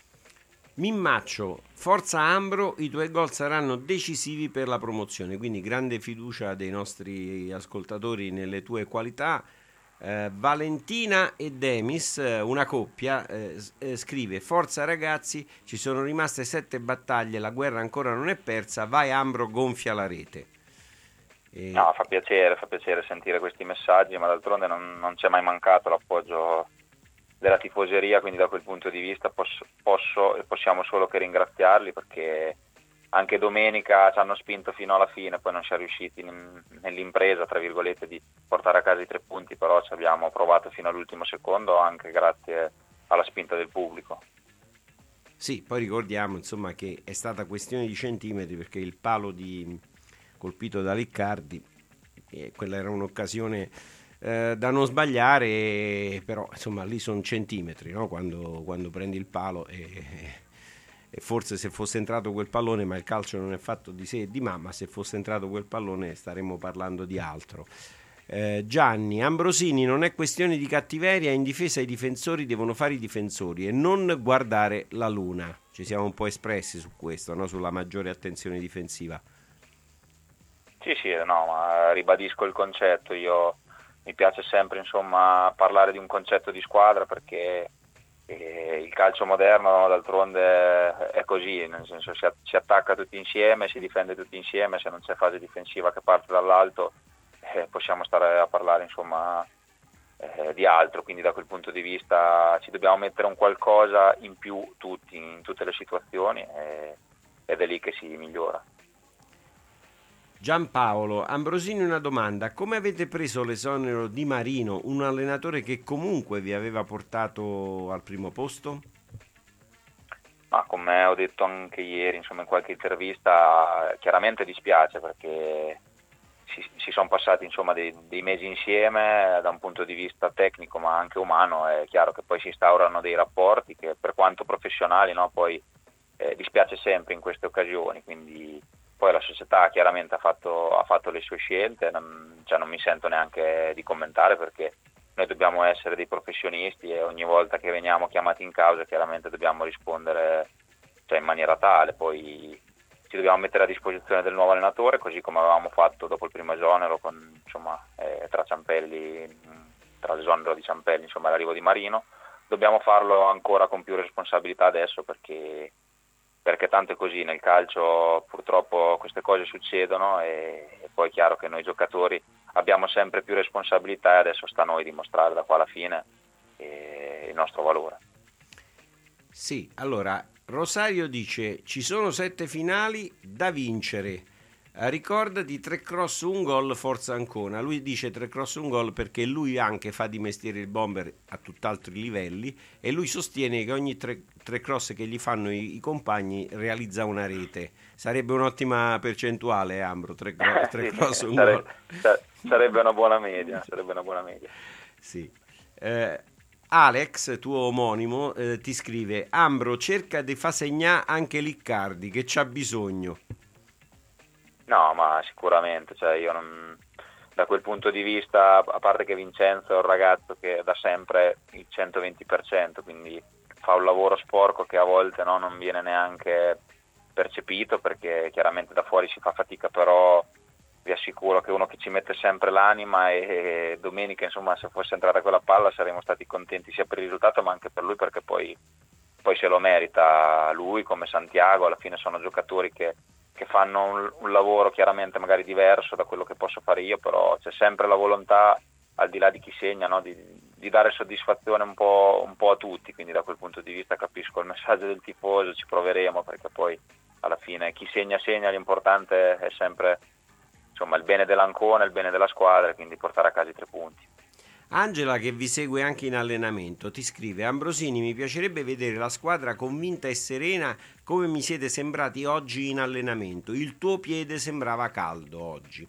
Mimmaccio, forza Ambro, i tuoi gol saranno decisivi per la promozione, quindi grande fiducia dei nostri ascoltatori nelle tue qualità. Eh, Valentina e Demis, una coppia, eh, eh, scrive: forza ragazzi, ci sono rimaste sette battaglie, la guerra ancora non è persa, vai Ambro, gonfia la rete. E... No, fa piacere, fa piacere sentire questi messaggi, ma d'altronde non, non c'è mai mancato l'appoggio della tifoseria, quindi da quel punto di vista posso, posso e possiamo solo che ringraziarli, perché anche domenica ci hanno spinto fino alla fine, poi non si è riusciti in, nell'impresa, tra virgolette, di portare a casa i tre punti, però ci abbiamo provato fino all'ultimo secondo anche grazie alla spinta del pubblico. Sì, poi ricordiamo insomma che è stata questione di centimetri, perché il palo di, colpito da Liccardi, eh, quella era un'occasione eh, da non sbagliare, però insomma lì sono centimetri, no? quando, quando prendi il palo e... e forse se fosse entrato quel pallone, ma il calcio non è fatto di sé e di mamma, se fosse entrato quel pallone staremmo parlando di altro. eh, Gianni, Ambrosini, non è questione di cattiveria, in difesa i difensori devono fare i difensori e non guardare la luna. Ci siamo un po' espressi su questo, no? Sulla maggiore attenzione difensiva. Sì, sì, no, ma ribadisco il concetto. Io mi piace sempre insomma parlare di un concetto di squadra, perché e il calcio moderno d'altronde è così, nel senso si, si attacca tutti insieme, si difende tutti insieme, se non c'è fase difensiva che parte dall'alto eh, possiamo stare a parlare insomma eh, di altro, quindi da quel punto di vista ci dobbiamo mettere un qualcosa in più tutti, in tutte le situazioni e, ed è lì che si migliora. Giampaolo, Ambrosini, una domanda: come avete preso l'esonero di Marino, un allenatore che comunque vi aveva portato al primo posto? Ma come ho detto anche ieri, insomma in qualche intervista, chiaramente dispiace perché si, si sono passati insomma dei, dei mesi insieme da un punto di vista tecnico ma anche umano. È chiaro che poi si instaurano dei rapporti che per quanto professionali, no, poi eh, dispiace sempre in queste occasioni, quindi poi la società chiaramente ha fatto, ha fatto le sue scelte, non, cioè non mi sento neanche di commentare, perché noi dobbiamo essere dei professionisti e ogni volta che veniamo chiamati in causa chiaramente dobbiamo rispondere, cioè, in maniera tale. Poi ci dobbiamo mettere a disposizione del nuovo allenatore, così come avevamo fatto dopo il primo esonero con, insomma, eh, tra Ciampelli, tra l'esonero di Ciampelli, insomma l'arrivo di Marino. Dobbiamo farlo ancora con più responsabilità adesso, perché perché tanto è così, nel calcio purtroppo queste cose succedono e, e poi è chiaro che noi giocatori abbiamo sempre più responsabilità e adesso sta a noi dimostrare da qua alla fine eh, il nostro valore. Sì, allora Rosario dice: ci sono sette finali da vincere, ricorda di tre cross un gol Forza Ancona. Lui dice tre cross un gol perché lui anche fa di mestiere il bomber a tutt'altri livelli e lui sostiene che ogni tre, tre cross che gli fanno i, i compagni realizza una rete. Sarebbe un'ottima percentuale, Ambro, tre, tre sì, cross un sarebbe, gol. Sarebbe una buona media, sarebbe una buona media. Sì. Eh, Alex, tuo omonimo, eh, ti scrive: Ambro, cerca di fa segnà anche Liccardi che c'ha bisogno. No, ma sicuramente, cioè io non, da quel punto di vista, a parte che Vincenzo è un ragazzo che da sempre il centoventi per cento, quindi fa un lavoro sporco che a volte, no, non viene neanche percepito, perché chiaramente da fuori si fa fatica, però vi assicuro che uno che ci mette sempre l'anima e, e domenica, insomma, se fosse entrata quella palla saremmo stati contenti sia per il risultato ma anche per lui, perché poi, poi se lo merita lui come Santiago. Alla fine sono giocatori che che fanno un, un lavoro chiaramente magari diverso da quello che posso fare io, però c'è sempre la volontà, al di là di chi segna, no? di, di dare soddisfazione un po', un po' a tutti, quindi da quel punto di vista capisco il messaggio del tifoso, ci proveremo, perché poi alla fine chi segna segna, l'importante è sempre, insomma, il bene dell'Ancona, il bene della squadra, quindi portare a casa i tre punti. Angela, che vi segue anche in allenamento, ti scrive: Ambrosini, mi piacerebbe vedere la squadra convinta e serena come mi siete sembrati oggi in allenamento. Il tuo piede sembrava caldo oggi.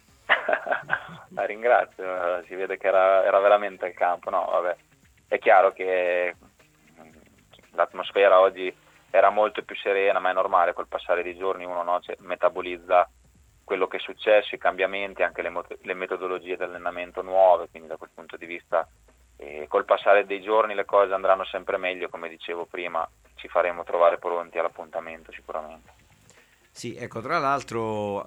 La ringrazio, si vede che era, era veramente il campo. No, vabbè, è chiaro che l'atmosfera oggi era molto più serena, ma è normale, col passare dei giorni uno, no, cioè, metabolizza quello che è successo, i cambiamenti, anche le, mot- le metodologie di allenamento nuove, quindi da quel punto di vista eh, col passare dei giorni le cose andranno sempre meglio, come dicevo prima, ci faremo trovare pronti all'appuntamento sicuramente. Sì, ecco, tra l'altro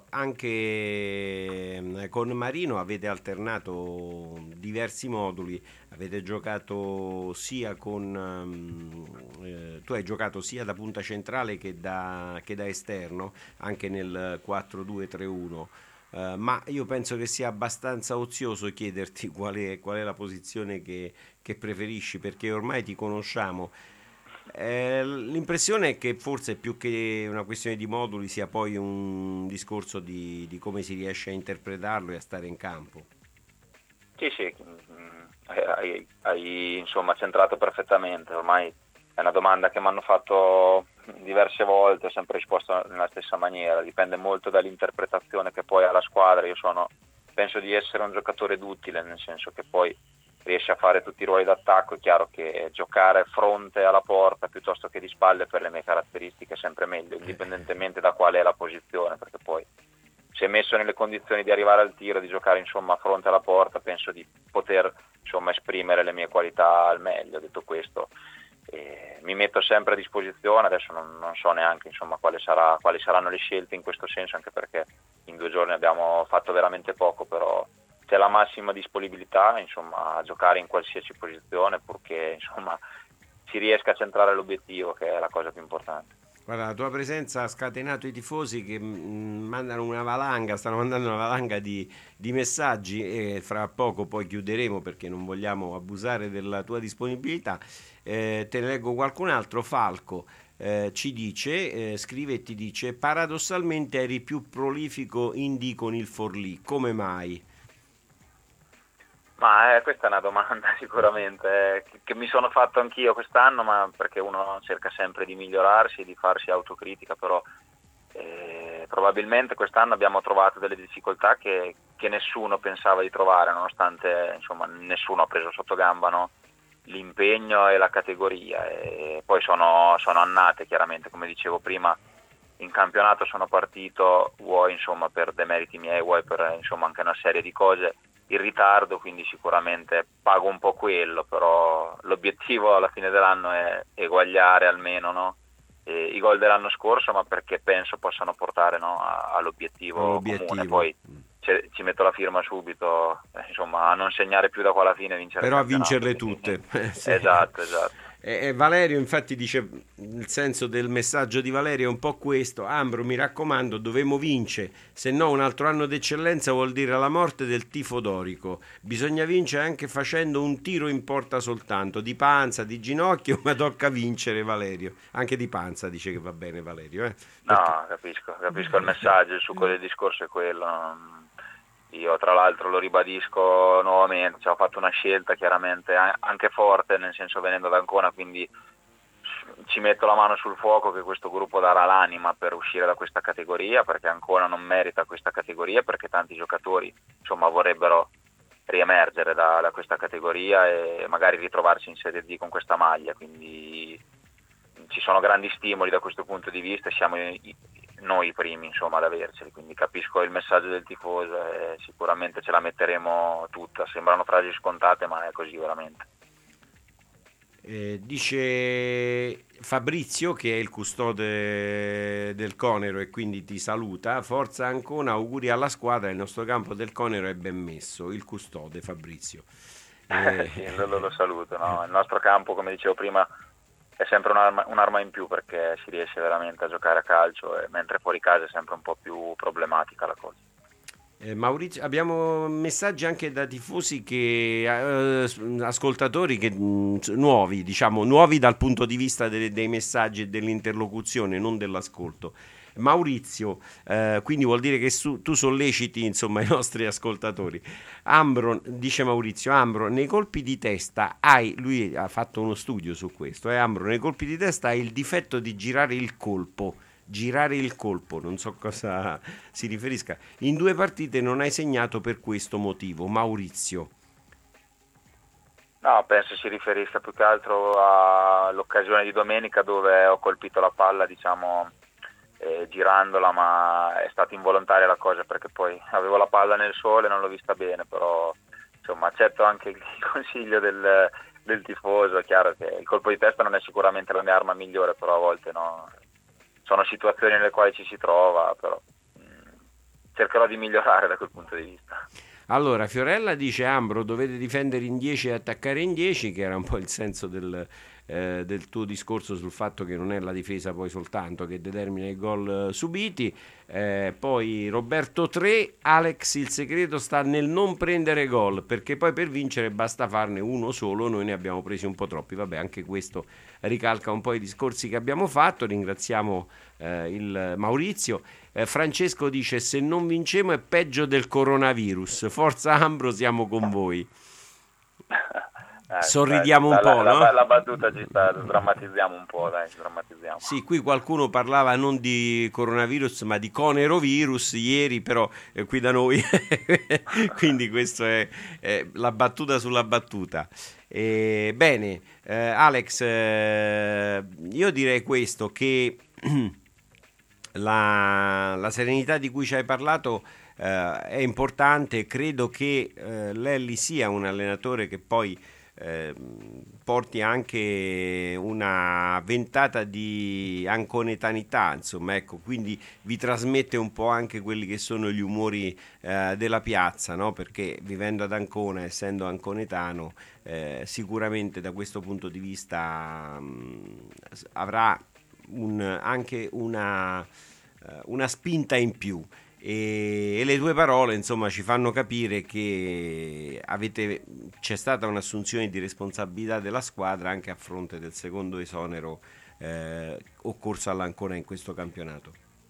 anche con Marino avete alternato diversi moduli, avete giocato sia con eh, tu hai giocato sia da punta centrale che da, che da esterno, anche nel quattro due tre uno, eh, ma io penso che sia abbastanza ozioso chiederti qual è, qual è la posizione che, che preferisci, perché ormai ti conosciamo. Eh, l'impressione è che forse più che una questione di moduli sia poi un discorso di, di come si riesce a interpretarlo e a stare in campo. Sì, sì, hai, hai insomma centrato perfettamente. Ormai è una domanda che mi hanno fatto diverse volte, ho sempre risposto nella stessa maniera, dipende molto dall'interpretazione che poi ha la squadra. Io sono, penso di essere un giocatore duttile, nel senso che poi riesce a fare tutti i ruoli d'attacco. È chiaro che giocare fronte alla porta piuttosto che di spalle per le mie caratteristiche è sempre meglio, indipendentemente da quale è la posizione, perché poi se messo nelle condizioni di arrivare al tiro, di giocare insomma fronte alla porta, penso di poter insomma esprimere le mie qualità al meglio. Detto questo, eh, mi metto sempre a disposizione. Adesso non, non so neanche insomma quale sarà, quali saranno le scelte in questo senso, anche perché in due giorni abbiamo fatto veramente poco, però c'è la massima disponibilità insomma a giocare in qualsiasi posizione, purché insomma si riesca a centrare l'obiettivo, che è la cosa più importante. Guarda, la tua presenza ha scatenato i tifosi che mh, mandano una valanga, stanno mandando una valanga di, di messaggi, e fra poco poi chiuderemo perché non vogliamo abusare della tua disponibilità. Eh, te ne leggo qualcun altro. Falco eh, ci dice, eh, scrive e ti dice: paradossalmente eri più prolifico in D con il Forlì, come mai? Ma eh, questa è una domanda sicuramente eh, che, che mi sono fatto anch'io quest'anno, ma perché uno cerca sempre di migliorarsi e di farsi autocritica, però eh, probabilmente quest'anno abbiamo trovato delle difficoltà che, che nessuno pensava di trovare, nonostante insomma nessuno ha preso sotto gamba, no? L'impegno e la categoria, e poi sono, sono annate chiaramente, come dicevo prima. In campionato sono partito, vuoi insomma per demeriti miei, vuoi per insomma anche una serie di cose, in ritardo, quindi sicuramente pago un po' quello, però l'obiettivo alla fine dell'anno è eguagliare almeno, no? E i gol dell'anno scorso, ma perché penso possano portare, no, a, all'obiettivo, all'obiettivo comune. Poi ci metto la firma subito, eh, insomma, a non segnare più da qua alla fine, vincere però a vincerle tutte. Sì. Esatto, esatto. E Valerio infatti dice, il senso del messaggio di Valerio è un po' questo: Ambro, mi raccomando, dovemo vincere, se no un altro anno d'eccellenza vuol dire la morte del tifo dorico. Bisogna vincere anche facendo un tiro in porta soltanto, di panza, di ginocchio, ma tocca vincere, Valerio. Anche di panza dice che va bene Valerio, eh? No, capisco, capisco il messaggio, il succo del discorso è quello. Io tra l'altro lo ribadisco nuovamente, cioè, ho fatto una scelta chiaramente anche forte, nel senso venendo da Ancona, quindi ci metto la mano sul fuoco che questo gruppo darà l'anima per uscire da questa categoria, perché Ancona non merita questa categoria, perché tanti giocatori insomma vorrebbero riemergere da, da questa categoria e magari ritrovarsi in Serie D con questa maglia, quindi ci sono grandi stimoli da questo punto di vista, siamo noi i primi insomma ad averceli, quindi capisco il messaggio del tifoso e sicuramente ce la metteremo tutta. Sembrano frasi scontate, ma è così veramente. Eh, dice Fabrizio, che è il custode del Conero e quindi ti saluta: forza Ancona, auguri alla squadra, il nostro campo del Conero è ben messo. Il custode Fabrizio. Eh, sì, lo, lo saluto, no? Il nostro campo, come dicevo prima, è sempre un'arma, un'arma in più, perché si riesce veramente a giocare a calcio, e mentre fuori casa è sempre un po' più problematica la cosa. Eh, Maurizio, abbiamo messaggi anche da tifosi che eh, ascoltatori che mh, nuovi, diciamo nuovi dal punto di vista de- dei messaggi e dell'interlocuzione, non dell'ascolto. Maurizio, eh, quindi vuol dire che su, tu solleciti insomma i nostri ascoltatori. Ambro, dice Maurizio, Ambro, nei colpi di testa hai, lui ha fatto uno studio su questo, eh, Ambro, nei colpi di testa hai il difetto di girare il colpo. Girare il colpo, non so cosa si riferisca. In due partite non hai segnato per questo motivo, Maurizio. No, penso si riferisca più che altro all'occasione di domenica, dove ho colpito la palla, diciamo, eh, girandola, ma è stata involontaria la cosa, perché poi avevo la palla nel sole, non l'ho vista bene, però insomma accetto anche il consiglio del, del tifoso. È chiaro che il colpo di testa non è sicuramente la mia arma migliore, però a volte no. Sono situazioni nelle quali ci si trova, però mh, cercherò di migliorare da quel punto di vista. Allora, Fiorella dice: Ambro, dovete difendere in dieci e attaccare in dieci, che era un po' il senso del, eh, del tuo discorso sul fatto che non è la difesa poi soltanto che determina i gol subiti. Eh, poi Roberto tre, Alex, il segreto sta nel non prendere gol, perché poi per vincere basta farne uno solo, noi ne abbiamo presi un po' troppi. Vabbè, anche questo ricalca un po' i discorsi che abbiamo fatto. Ringraziamo eh, il Maurizio. eh, Francesco dice: se non vinciamo è peggio del coronavirus, forza Ambro, siamo con voi. Eh, Sorridiamo dai, un la, po', la, no? La, la battuta ci sta, drammatizziamo un po', dai, drammatizziamo. Sì, qui qualcuno parlava non di coronavirus ma di conerovirus ieri, però eh, qui da noi quindi questo è, è la battuta sulla battuta. Eh, bene, eh, Alex, eh, io direi questo, che la, la serenità di cui ci hai parlato eh, è importante. Credo che eh, Lelli sia un allenatore che poi Eh, porti anche una ventata di anconetanità, insomma, ecco, quindi vi trasmette un po' anche quelli che sono gli umori eh, della piazza, no? Perché vivendo ad Ancona, essendo anconetano, eh, sicuramente da questo punto di vista mh, avrà un, anche una, uh, una spinta in più. E, e le tue parole insomma ci fanno capire che avete, c'è stata un'assunzione di responsabilità della squadra anche a fronte del secondo esonero eh, occorso all'Ancona in questo campionato.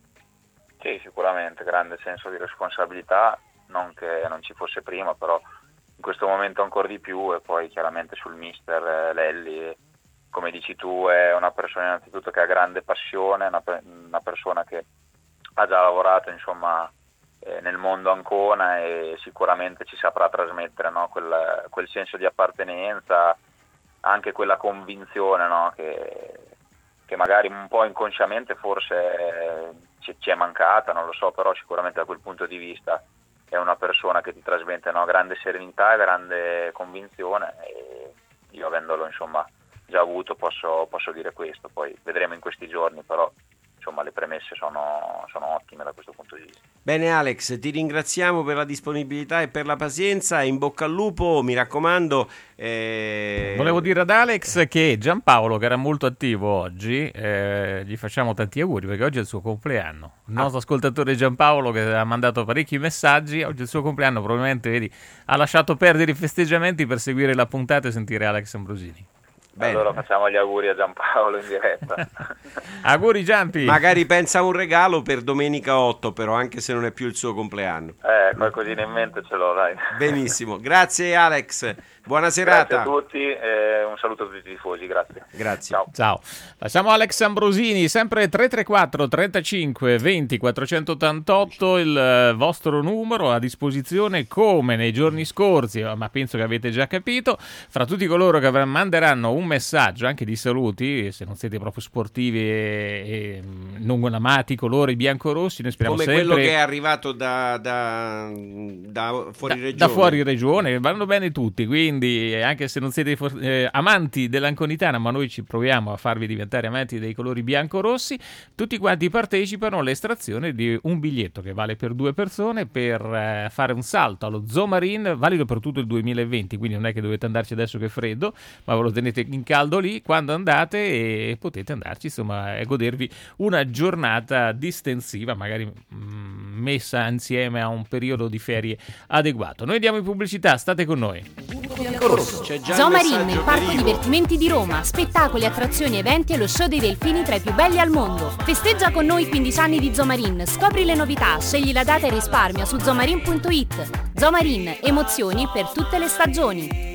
Sì, sicuramente, grande senso di responsabilità, non che non ci fosse prima, però in questo momento ancora di più. E poi chiaramente sul mister eh, Lelli, come dici tu, è una persona innanzitutto che ha grande passione, una, una persona che ha già lavorato insomma eh, nel mondo Ancona, e sicuramente ci saprà trasmettere, no, quel, quel senso di appartenenza, anche quella convinzione, no, che, che magari un po' inconsciamente forse eh, ci, ci è mancata, non lo so, però sicuramente da quel punto di vista è una persona che ti trasmette, no, grande serenità e grande convinzione, e io avendolo insomma già avuto posso, posso dire questo. Poi vedremo in questi giorni, però insomma le premesse sono, sono ottime da questo punto di vista. Bene Alex, ti ringraziamo per la disponibilità e per la pazienza, in bocca al lupo, mi raccomando. Eh... Volevo dire ad Alex che Giampaolo, che era molto attivo oggi, eh, gli facciamo tanti auguri perché oggi è il suo compleanno. Il nostro ah. ascoltatore Giampaolo, che ha mandato parecchi messaggi, oggi è il suo compleanno, probabilmente vedi ha lasciato perdere i festeggiamenti per seguire la puntata e sentire Alex Ambrosini. Bene. Allora facciamo gli auguri a Giampaolo in diretta. Auguri Giampi. Magari pensa a un regalo per domenica otto, però, anche se non è più il suo compleanno. Eh, qualcosina in mente ce l'ho, dai. Benissimo, grazie Alex, buona serata. Grazie a tutti e un saluto a tutti i tifosi, grazie. Grazie. Ciao. Ciao. Lasciamo Alex Ambrosini, sempre tre tre quattro trentacinque venti quattrocentottantotto il vostro numero a disposizione come nei giorni scorsi, ma penso che avete già capito. Fra tutti coloro che manderanno un messaggio anche di saluti, se non siete proprio sportivi e, e non amati colori biancorossi, noi speriamo come sempre quello che è arrivato da, da, da fuori da, regione da fuori regione, vanno bene tutti, quindi anche se non siete for- eh, amanti dell'Anconitana, ma noi ci proviamo a farvi diventare amanti dei colori biancorossi, tutti quanti partecipano all'estrazione di un biglietto che vale per due persone per eh, fare un salto allo Zoo Marine, valido per tutto il duemilaventi, quindi non è che dovete andarci adesso che è freddo, ma ve lo tenete in caldo lì quando andate, e potete andarci insomma e godervi una giornata distensiva, magari mh, messa insieme a un periodo di ferie adeguato. Noi diamo in pubblicità, state con noi. C'è già Zomarin, il parco Ivo. divertimenti di Roma, spettacoli, attrazioni, eventi e lo show dei delfini tra i più belli al mondo. Festeggia con noi quindici anni di Zomarin, scopri le novità, scegli la data e risparmia su zomarin punto it. Zomarin, emozioni per tutte le stagioni.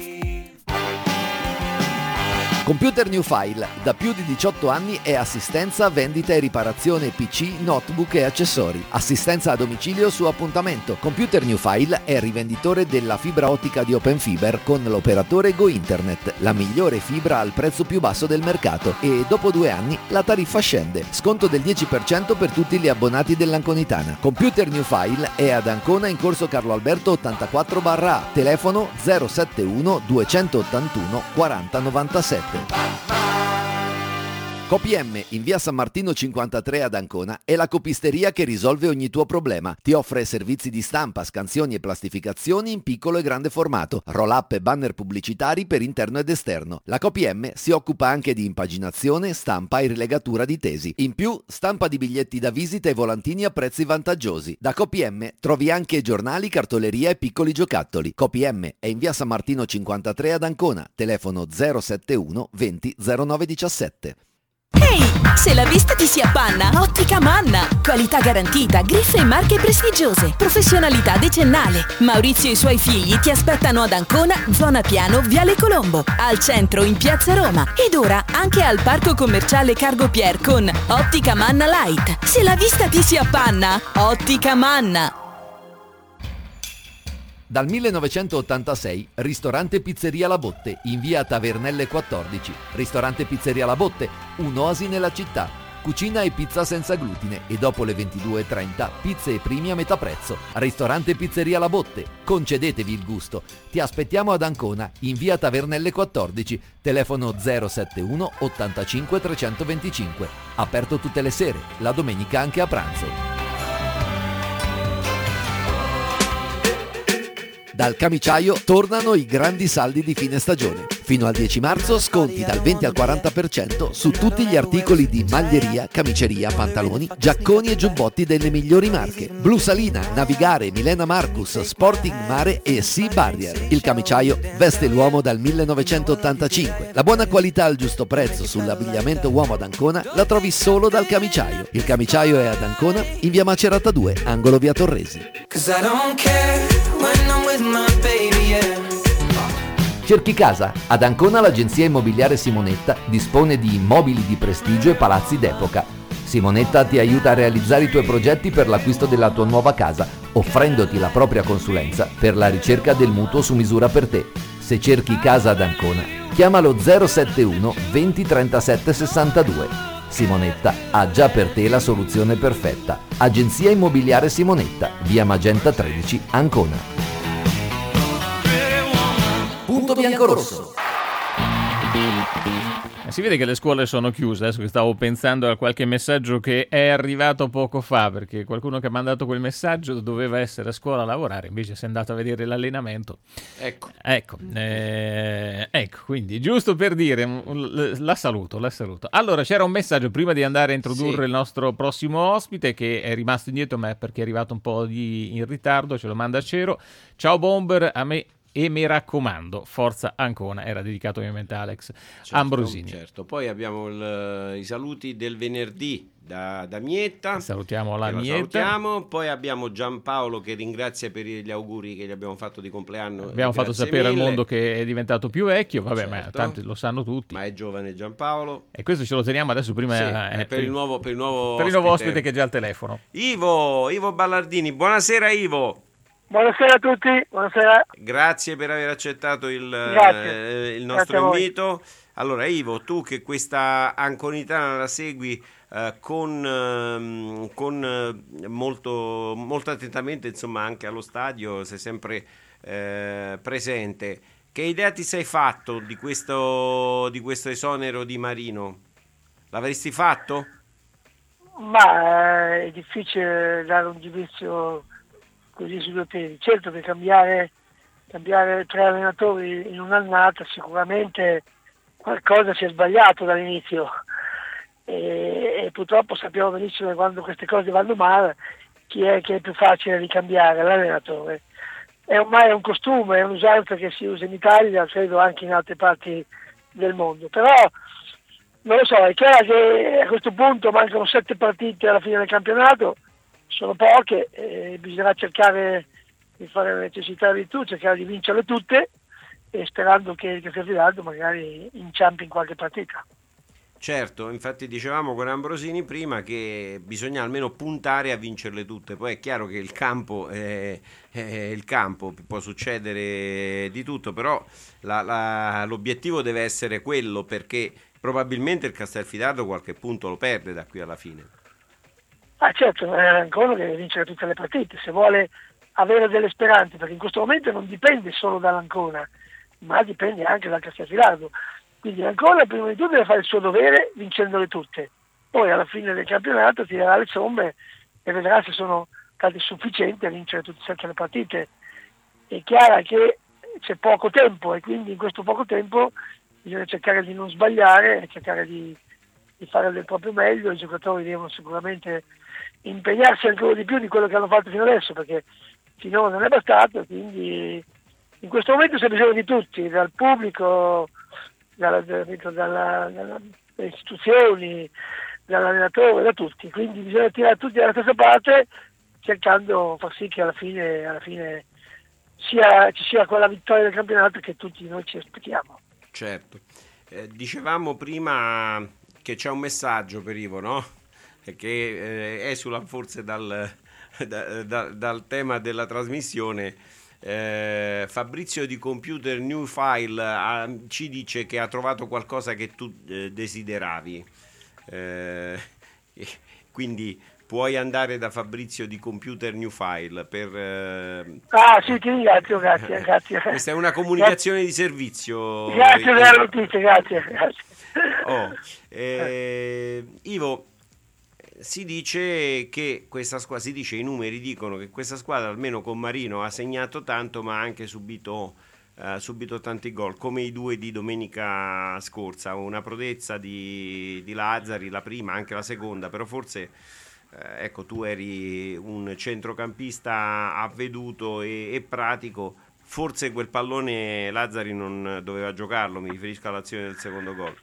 Computer New File, da più di diciotto anni è assistenza, vendita e riparazione P C, notebook e accessori. Assistenza a domicilio su appuntamento. Computer New File è rivenditore della fibra ottica di Open Fiber con l'operatore Go Internet, la migliore fibra al prezzo più basso del mercato, e dopo due anni la tariffa scende. Sconto del dieci per cento per tutti gli abbonati dell'Anconitana. Computer New File è ad Ancona in corso Carlo Alberto ottantaquattro barra A, telefono zero sette uno due otto uno quaranta novantasette. C O P M in via San Martino cinquantatré ad Ancona è la copisteria che risolve ogni tuo problema. Ti offre servizi di stampa, scansioni e plastificazioni in piccolo e grande formato, roll-up e banner pubblicitari per interno ed esterno. La C O P M si occupa anche di impaginazione, stampa e rilegatura di tesi. In più, stampa di biglietti da visita e volantini a prezzi vantaggiosi. Da C O P M trovi anche giornali, cartoleria e piccoli giocattoli. C O P M è in via San Martino cinquantatré ad Ancona, telefono zero sette uno venti zero nove diciassette. Ehi, se la vista ti si appanna, Ottica Manna. Qualità garantita, griffe e marche prestigiose, professionalità decennale. Maurizio e i suoi figli ti aspettano ad Ancona, zona Piano, Viale Colombo, al centro in Piazza Roma ed ora anche al parco commerciale Cargo Pier con Ottica Manna Light. Se la vista ti si appanna, Ottica Manna. Dal millenovecentottantasei, ristorante Pizzeria La Botte, in via Tavernelle quattordici. Ristorante Pizzeria La Botte, un'oasi nella città. Cucina e pizza senza glutine e dopo le ventidue e trenta pizze e primi a metà prezzo. Ristorante Pizzeria La Botte, concedetevi il gusto. Ti aspettiamo ad Ancona, in via Tavernelle quattordici, telefono zero sette uno ottantacinque trecentoventicinque. Aperto tutte le sere, la domenica anche a pranzo. Dal Camiciaio tornano i grandi saldi di fine stagione. Fino al dieci marzo sconti dal venti al quaranta per cento su tutti gli articoli di maglieria, camiceria, pantaloni, giacconi e giubbotti delle migliori marche. Blu Salina, Navigare, Milena Marcus, Sporting Mare e Sea Barrier. Il Camiciaio veste l'uomo dal millenovecentottantacinque. La buona qualità al giusto prezzo sull'abbigliamento uomo ad Ancona la trovi solo dal Camiciaio. Il Camiciaio è ad Ancona in via Macerata due, angolo via Torresi. Cerchi casa? Ad Ancona l'agenzia immobiliare Simonetta dispone di immobili di prestigio e palazzi d'epoca. Simonetta ti aiuta a realizzare i tuoi progetti per l'acquisto della tua nuova casa, offrendoti la propria consulenza per la ricerca del mutuo su misura per te. Se cerchi casa ad Ancona, chiamalo zero sette uno venti trentasette sessantadue. Simonetta ha già per te la soluzione perfetta. Agenzia immobiliare Simonetta, via Magenta tredici, Ancona. Punto biancorosso. Si vede che le scuole sono chiuse. Adesso che stavo pensando a qualche messaggio che è arrivato poco fa, perché qualcuno che ha mandato quel messaggio doveva essere a scuola a lavorare, invece si è andato a vedere l'allenamento. Ecco. Ecco, eh, ecco, quindi giusto per dire, la saluto, la saluto. Allora, c'era un messaggio prima di andare a introdurre sì. il nostro prossimo ospite, che è rimasto indietro, ma è perché è arrivato un po' di, in ritardo, ce lo manda Cero. Ciao Bomber, a me... E mi raccomando, forza Ancona, era dedicato ovviamente a Alex certo, Ambrosini. Certo, poi abbiamo il, i saluti del venerdì da, da Mietta. Salutiamo la Mietta. Salutiamo. Poi abbiamo Giampaolo che ringrazia per gli auguri che gli abbiamo fatto di compleanno. Abbiamo fatto sapere mille. al mondo che è diventato più vecchio, vabbè, certo. ma tanti lo sanno tutti. Ma è giovane Giampaolo. E questo ce lo teniamo adesso prima sì, eh, per, il nuovo, per il nuovo per il nuovo ospite che è già al telefono. Ivo, Ivo Ballardini. Buonasera Ivo. Buonasera a tutti, buonasera. Grazie per aver accettato il, eh, il nostro invito. Allora Ivo, tu che questa Anconitana la segui eh, con, eh, con eh, molto, molto attentamente, insomma anche allo stadio, sei sempre eh, presente. Che idea ti sei fatto di questo, di questo esonero di Marino? L'avresti fatto? Ma è difficile dare un giudizio così su due piedi. Certo che cambiare, cambiare tre allenatori in un'annata sicuramente qualcosa si è sbagliato dall'inizio e, e purtroppo sappiamo benissimo che quando queste cose vanno male chi è che è più facile ricambiare? L'allenatore. È ormai un costume, è un'usanza che si usa in Italia, credo anche in altre parti del mondo, però non lo so, è chiaro che a questo punto mancano sette partite alla fine del campionato, sono poche, eh, bisognerà cercare di fare la necessità di tu, cercare di vincerle tutte e sperando che il Castelfidardo magari inciampi in qualche partita. Certo, infatti dicevamo con Ambrosini prima che bisogna almeno puntare a vincerle tutte, poi è chiaro che il campo è, è il campo, può succedere di tutto, però la, la, l'obiettivo deve essere quello, perché probabilmente il Castelfidardo qualche punto lo perde da qui alla fine. Ah certo, l'Ancona deve vincere tutte le partite, se vuole avere delle speranze, perché in questo momento non dipende solo dall'Ancona, ma dipende anche dal Castelfidardo. Quindi l'Ancona prima di tutto deve fare il suo dovere vincendole tutte, poi alla fine del campionato tirerà le somme e vedrà se sono state sufficienti a vincere tutte e sette le partite. È chiaro che c'è poco tempo e quindi in questo poco tempo bisogna cercare di non sbagliare e cercare di, di fare del proprio meglio. I giocatori devono sicuramente impegnarsi ancora di più di quello che hanno fatto fino adesso, perché finora non è bastato, quindi in questo momento c'è bisogno di tutti, dal pubblico, Dalla, dalla, dalla, dalle istituzioni, dall'allenatore, da tutti, quindi bisogna tirare tutti dalla stessa parte cercando di far sì che alla fine, alla fine sia, ci sia quella vittoria del campionato che tutti noi ci aspettiamo. Certo, eh, dicevamo prima che c'è un messaggio per Ivo, no? Che eh, esula forse dal, da, da, dal tema della trasmissione. Eh, Fabrizio di Computer New File eh, ci dice che ha trovato qualcosa che tu eh, desideravi, eh, quindi puoi andare da Fabrizio di Computer New File per eh... ah sì, ti ringrazio, grazie, grazie. Questa è una comunicazione di servizio. Grazie della notizia, grazie, grazie. Oh, eh, Ivo, si dice che questa squadra, si dice, i numeri dicono che questa squadra almeno con Marino ha segnato tanto, ma ha anche subito, uh, subito tanti gol, come i due di domenica scorsa, una prodezza di, di Lazzari, la prima, anche la seconda, però forse uh, ecco, tu eri un centrocampista avveduto e, e pratico, forse quel pallone Lazzari non doveva giocarlo, mi riferisco all'azione del secondo gol.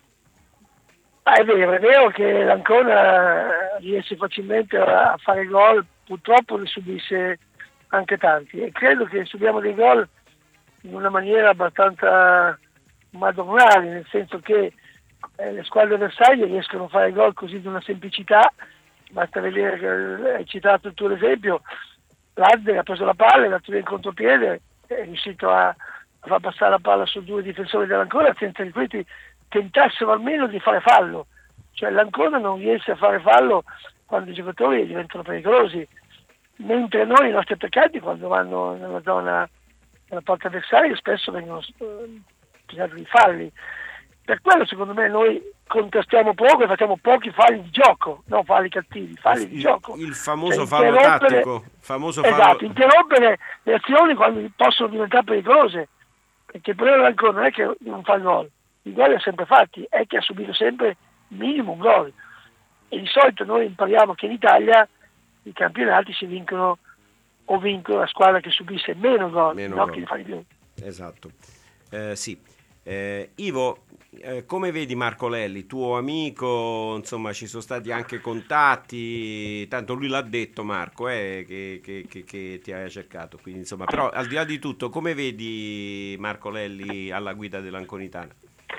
Ah, è vero, è vero che l'Ancona riesce facilmente a fare gol, purtroppo ne subisce anche tanti e credo che subiamo dei gol in una maniera abbastanza madornale, nel senso che eh, le squadre avversarie riescono a fare gol così di una semplicità, basta vedere che hai citato il tuo esempio, Lazzari ha preso la palla, l'ha tenuto in contropiede, è riuscito a, a far passare la palla su due difensori dell'Ancona senza che questi tentassero almeno di fare fallo, cioè l'Ancona non riesce a fare fallo quando i giocatori diventano pericolosi, mentre noi i nostri attaccanti quando vanno nella zona della porta avversaria spesso vengono pisati di falli. Per quello secondo me noi contrastiamo poco e facciamo pochi falli di gioco, non falli cattivi, falli il, di gioco. Il famoso cioè, fallo tattico, famoso esatto, fallo... interrompere le azioni quando possono diventare pericolose, perché il problema dell'Ancona non è che non fa il gol, i gol li ha sempre fatti, è che ha subito sempre minimo un gol e di solito noi impariamo che in Italia i campionati si vincono o vincono la squadra che subisce meno gol, meno non gol. che ne fa di più. Esatto. Eh, sì. Eh, Ivo, eh, come vedi Marco Lelli, tuo amico, insomma ci sono stati anche contatti, tanto lui l'ha detto Marco eh, che, che, che, che ti ha cercato, quindi insomma, però al di là di tutto come vedi Marco Lelli alla guida dell'Anconitana?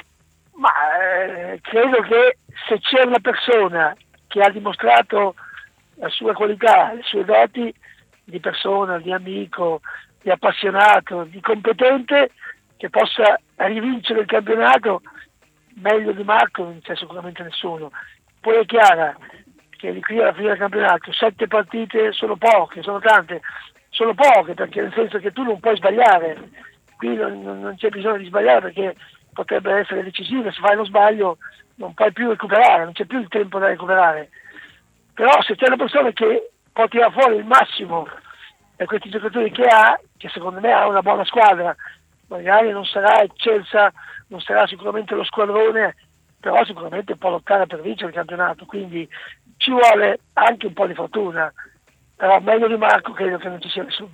Ma eh, credo che se c'è una persona che ha dimostrato la sua qualità, le sue doti di persona, di amico, di appassionato, di competente, che possa rivincere il campionato, meglio di Marco non c'è sicuramente nessuno. Poi è chiaro che di qui alla fine del campionato sette partite sono poche, sono tante, sono poche perché nel senso che tu non puoi sbagliare, qui non, non c'è bisogno di sbagliare perché potrebbe essere decisivo, se fai lo sbaglio non puoi più recuperare, non c'è più il tempo da recuperare. Però se c'è una persona che può tirare fuori il massimo da questi giocatori che ha, che secondo me ha una buona squadra, magari non sarà eccelsa, non sarà sicuramente lo squadrone, però sicuramente può lottare per vincere il campionato, quindi ci vuole anche un po' di fortuna, però meglio di Marco credo che non ci sia nessuno.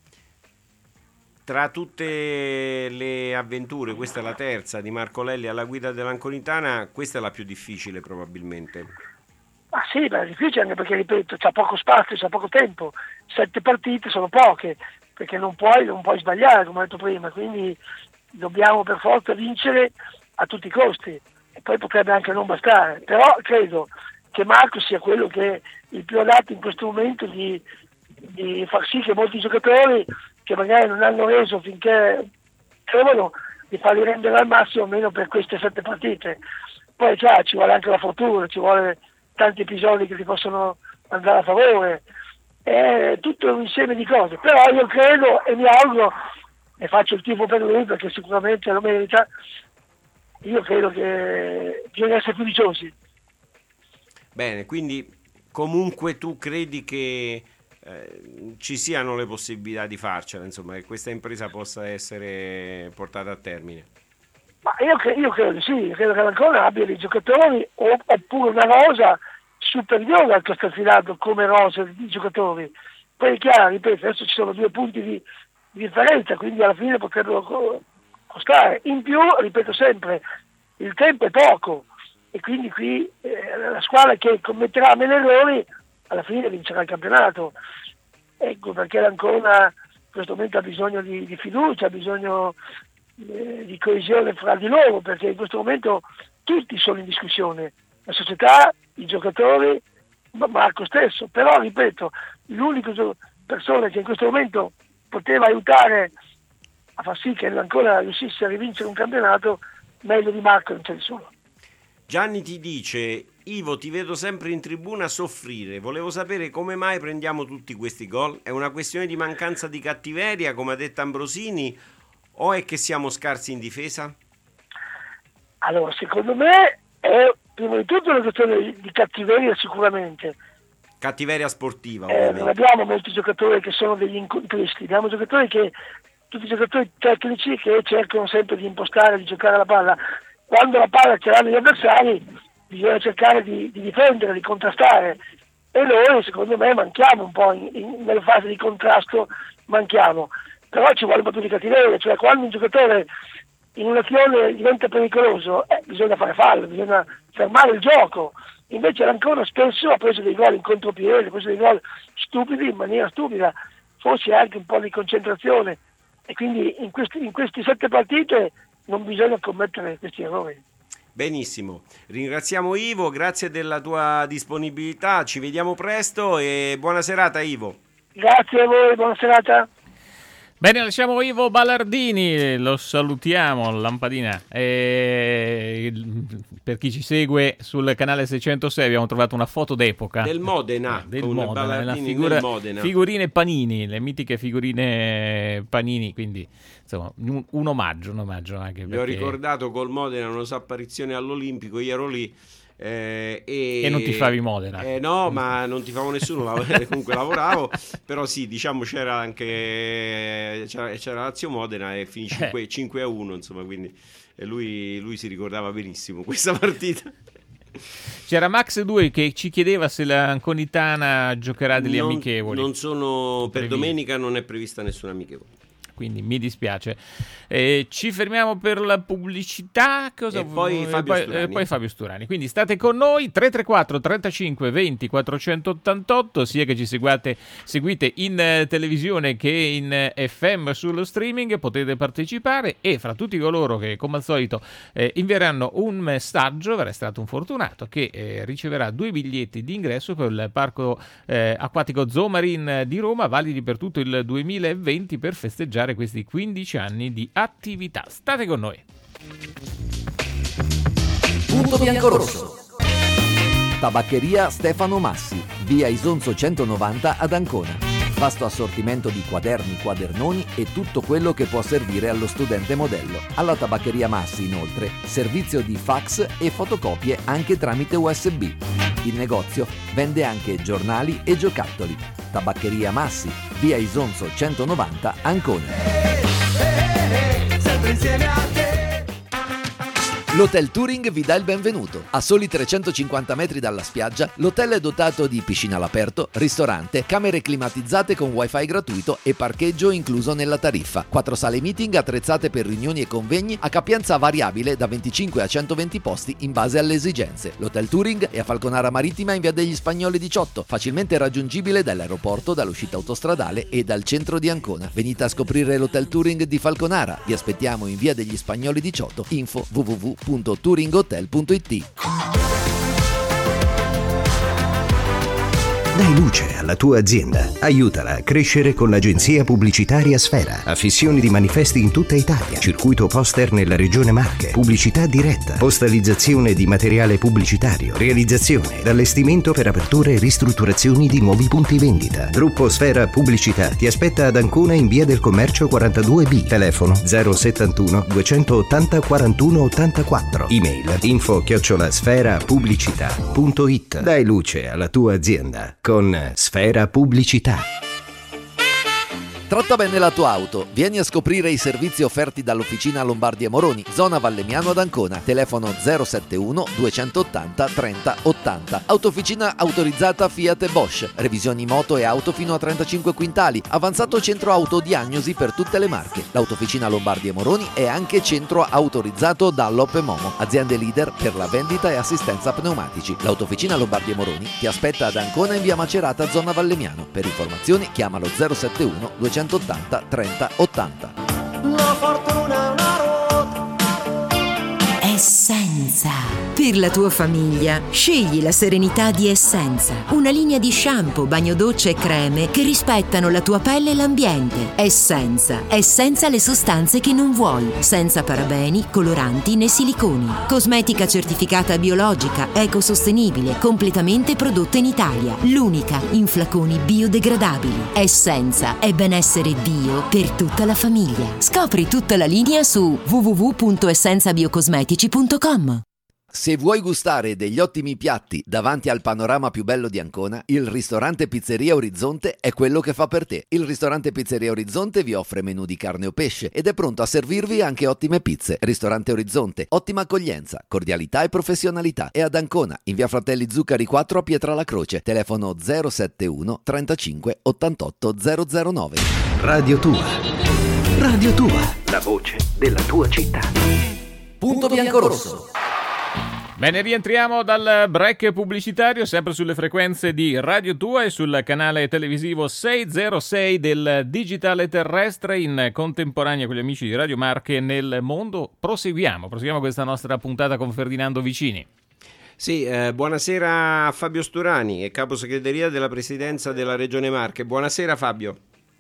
Tra tutte le avventure, questa è la terza di Marco Lelli alla guida dell'Anconitana, questa è la più difficile probabilmente. Ma sì, ma è difficile anche perché, ripeto, c'ha poco spazio, c'ha poco tempo, sette partite sono poche, perché non puoi, non puoi sbagliare, come ho detto prima, quindi dobbiamo per forza vincere a tutti i costi, e poi potrebbe anche non bastare, però credo che Marco sia quello che è il più adatto in questo momento di, di far sì che molti giocatori che magari non hanno reso finché trovano di farli rendere al massimo almeno per queste sette partite. Poi chiaro, ci vuole anche la fortuna, ci vuole tanti episodi che ti possono andare a favore, è tutto un insieme di cose, però io credo e mi auguro, e faccio il tifo per lui perché sicuramente lo merita, io credo che bisogna essere fiduciosi. Bene, quindi comunque tu credi che eh, ci siano le possibilità di farcela, insomma, che questa impresa possa essere portata a termine? Ma io, cre- io credo sì, credo che l'Ancona abbia dei giocatori o- oppure una rosa superiore al Castelfidardo come rosa di giocatori. Poi è chiaro, ripeto, adesso ci sono due punti di, di differenza, quindi alla fine potrebbero co- costare. In più, ripeto sempre, il tempo è poco e quindi qui eh, la squadra che commetterà meno errori alla fine vincerà il campionato. Ecco perché l'Ancona in questo momento ha bisogno di, di fiducia, ha bisogno eh, di coesione fra di loro, perché in questo momento tutti sono in discussione, la società, i giocatori, ma Marco stesso. Però ripeto, l'unica persona che in questo momento poteva aiutare a far sì che l'Ancona riuscisse a rivincere un campionato meglio di Marco non c'è nessuno. Gianni ti dice: Ivo, ti vedo sempre in tribuna a soffrire, volevo sapere come mai prendiamo tutti questi gol. È una questione di mancanza di cattiveria, come ha detto Ambrosini, o è che siamo scarsi in difesa? Allora, secondo me è prima di tutto una questione di cattiveria, sicuramente. Cattiveria sportiva, eh, non abbiamo molti giocatori che sono degli incontristi, abbiamo giocatori che tutti i giocatori tecnici che cercano sempre di impostare, di giocare la palla. Quando la palla ce l'hanno gli avversari bisogna cercare di, di difendere, di contrastare, e noi secondo me manchiamo un po' in, in, nella fase di contrasto, manchiamo, però ci vuole un po' più di cattiveria, cioè quando un giocatore in un'azione diventa pericoloso eh, bisogna fare fallo, bisogna fermare il gioco. Invece l'Ancona spesso ha preso dei gol in contropiede, ha preso dei gol stupidi in maniera stupida, forse anche un po' di concentrazione, e quindi in questi, in queste sette partite non bisogna commettere questi errori. Benissimo, ringraziamo Ivo, grazie della tua disponibilità, ci vediamo presto e buona serata Ivo. Grazie a voi, buona serata. Bene, lasciamo Ivo Ballardini, lo salutiamo, lampadina. E per chi ci segue sul canale seicentosei abbiamo trovato una foto d'epoca. Del Modena, eh, del con Modena, la figura, nel Modena. Figurine Panini, le mitiche figurine Panini, quindi insomma un, un omaggio, un omaggio anche perché... Vi ho ricordato col Modena una sua apparizione all'Olimpico, io ero lì. Eh, e, e non ti favi Modena? Eh, no, ma non ti favo nessuno, comunque lavoravo, però sì, diciamo c'era anche c'era, c'era Lazio Modena e finì cinque, cinque a uno, insomma, quindi e lui, lui si ricordava benissimo questa partita. C'era Max due che ci chiedeva se l'Anconitana giocherà degli non, amichevoli. Non sono, per domenica non è prevista nessuna amichevole. Quindi mi dispiace. Eh, ci fermiamo per la pubblicità. Cosa e poi Fabio, poi, eh, poi Fabio Sturani. Quindi state con noi. tre tre quattro trentacinque venti quattrocentottantotto, sia che ci seguate, seguite in eh, televisione che in eh, F M sullo streaming, potete partecipare, e fra tutti coloro che come al solito eh, invieranno un messaggio verrà stato un fortunato che eh, riceverà due biglietti di ingresso per il parco eh, acquatico Zomarin di Roma, validi per tutto il duemilaventi per festeggiare questi quindici anni di attività. State con noi. Punto biancorosso. Tabaccheria Stefano Massi, via Isonzo centonovanta ad Ancona. Vasto assortimento di quaderni, quadernoni e tutto quello che può servire allo studente modello. Alla Tabaccheria Massi, inoltre, servizio di fax e fotocopie anche tramite U S B. Il negozio vende anche giornali e giocattoli. Tabaccheria Massi, via Isonzo centonovanta, Ancona. sempre insieme a te. L'Hotel Touring vi dà il benvenuto. A soli trecentocinquanta metri dalla spiaggia, l'hotel è dotato di piscina all'aperto, ristorante, camere climatizzate con wifi gratuito e parcheggio incluso nella tariffa. Quattro sale meeting attrezzate per riunioni e convegni a capienza variabile da venticinque a centoventi posti in base alle esigenze. L'Hotel Touring è a Falconara Marittima in via degli Spagnoli diciotto, facilmente raggiungibile dall'aeroporto, dall'uscita autostradale e dal centro di Ancona. Venite a scoprire l'Hotel Touring di Falconara. Vi aspettiamo in via degli Spagnoli diciotto. Info w w w punto touring hotel punto i t. Dai luce alla tua azienda. Aiutala a crescere con l'agenzia pubblicitaria Sfera. Affissioni di manifesti in tutta Italia. Circuito poster nella regione Marche. Pubblicità diretta. Postalizzazione di materiale pubblicitario. Realizzazione ed allestimento per aperture e ristrutturazioni di nuovi punti vendita. Gruppo Sfera Pubblicità ti aspetta ad Ancona in via del Commercio quarantadue B. Telefono zero settantuno duecentottanta quarantuno ottantaquattro. Email info chiocciola sfera pubblicità punto it. Dai luce alla tua azienda con Sfera Pubblicità. Tratta bene la tua auto. Vieni a scoprire i servizi offerti dall'Officina Lombardi e Moroni, zona Vallemiano ad Ancona. Telefono zero settantuno duecentottanta trenta ottanta. Autofficina autorizzata Fiat e Bosch. Revisioni moto e auto fino a trentacinque quintali. Avanzato centro autodiagnosi per tutte le marche. L'Autofficina Lombardi e Moroni è anche centro autorizzato Dunlop e Momo, aziende leader per la vendita e assistenza pneumatici. L'Autofficina Lombardi e Moroni ti aspetta ad Ancona in via Macerata, zona Vallemiano. Per informazioni chiamalo zero settantuno duecentottanta trenta ottanta. La fortuna è una ruota. Essenza. Per la tua famiglia, scegli la serenità di Essenza. Una linea di shampoo, bagno doccia e creme che rispettano la tua pelle e l'ambiente. Essenza. Essenza le sostanze che non vuoi. Senza parabeni, coloranti né siliconi. Cosmetica certificata biologica, ecosostenibile, completamente prodotta in Italia. L'unica in flaconi biodegradabili. Essenza è benessere bio per tutta la famiglia. Scopri tutta la linea su w w w punto essenza biocosmetici punto com. Se vuoi gustare degli ottimi piatti davanti al panorama più bello di Ancona, il ristorante Pizzeria Orizzonte è quello che fa per te. Il ristorante Pizzeria Orizzonte vi offre menù di carne o pesce ed è pronto a servirvi anche ottime pizze. Ristorante Orizzonte, ottima accoglienza, cordialità e professionalità. È ad Ancona, in via Fratelli Zuccari quattro a Pietralacroce. Telefono zero settantuno trentacinque ottantotto zero zero nove. Radio Tua. Radio Tua, la voce della tua città. Punto biancorosso. Bene, rientriamo dal break pubblicitario, sempre sulle frequenze di Radio Tua e sul canale televisivo seicentosei del digitale terrestre, in contemporanea con gli amici di Radio Marche nel mondo. Proseguiamo, proseguiamo questa nostra puntata con Ferdinando Vicini. Sì, eh, buonasera a Fabio Sturani, capo segreteria della Presidenza della Regione Marche. Buonasera Fabio.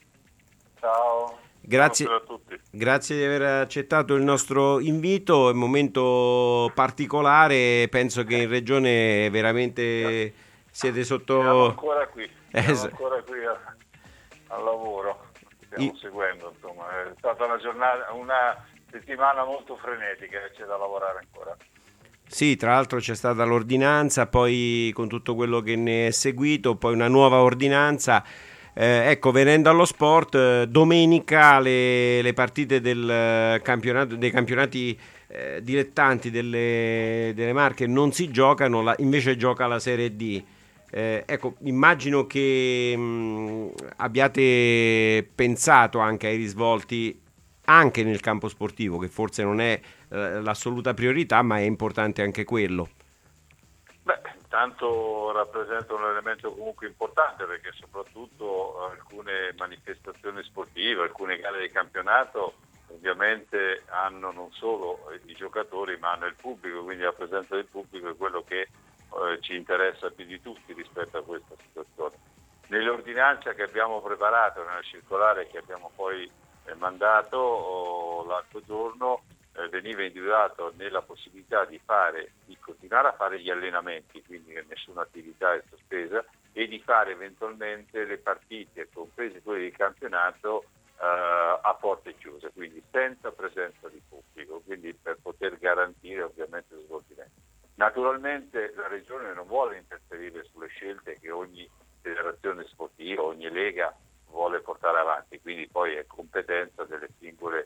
Ciao. Grazie, a tutti. grazie di aver accettato il nostro invito, è un momento particolare, penso che in regione veramente siete sotto... Siamo ancora qui, siamo Es- ancora qui a, al lavoro, stiamo I... seguendo, insomma, è stata una giornata, una settimana molto frenetica e c'è da lavorare ancora. Sì, tra l'altro c'è stata l'ordinanza, poi con tutto quello che ne è seguito, poi una nuova ordinanza. Eh, ecco, venendo allo sport, eh, domenica le, le partite del campionato, dei campionati eh, dilettanti delle, delle Marche non si giocano, la, invece gioca la Serie D. Eh, ecco, immagino che mh, abbiate pensato anche ai risvolti anche nel campo sportivo, che forse non è eh, l'assoluta priorità, ma è importante anche quello. Beh, intanto rappresenta un elemento comunque importante, perché soprattutto alcune manifestazioni sportive, alcune gare di campionato ovviamente hanno non solo i giocatori ma hanno il pubblico, quindi la presenza del pubblico è quello che eh, ci interessa più di tutti rispetto a questa situazione. Nell'ordinanza che abbiamo preparato, nella circolare che abbiamo poi eh, mandato oh, l'altro giorno, Eh, veniva individuato nella possibilità di fare, di continuare a fare gli allenamenti, quindi che nessuna attività è sospesa, e di fare eventualmente le partite, comprese quelle di campionato, eh, a porte chiuse, quindi senza presenza di pubblico, quindi per poter garantire ovviamente lo svolgimento. Naturalmente la Regione non vuole interferire sulle scelte che ogni federazione sportiva, ogni lega vuole portare avanti, quindi poi è competenza delle singole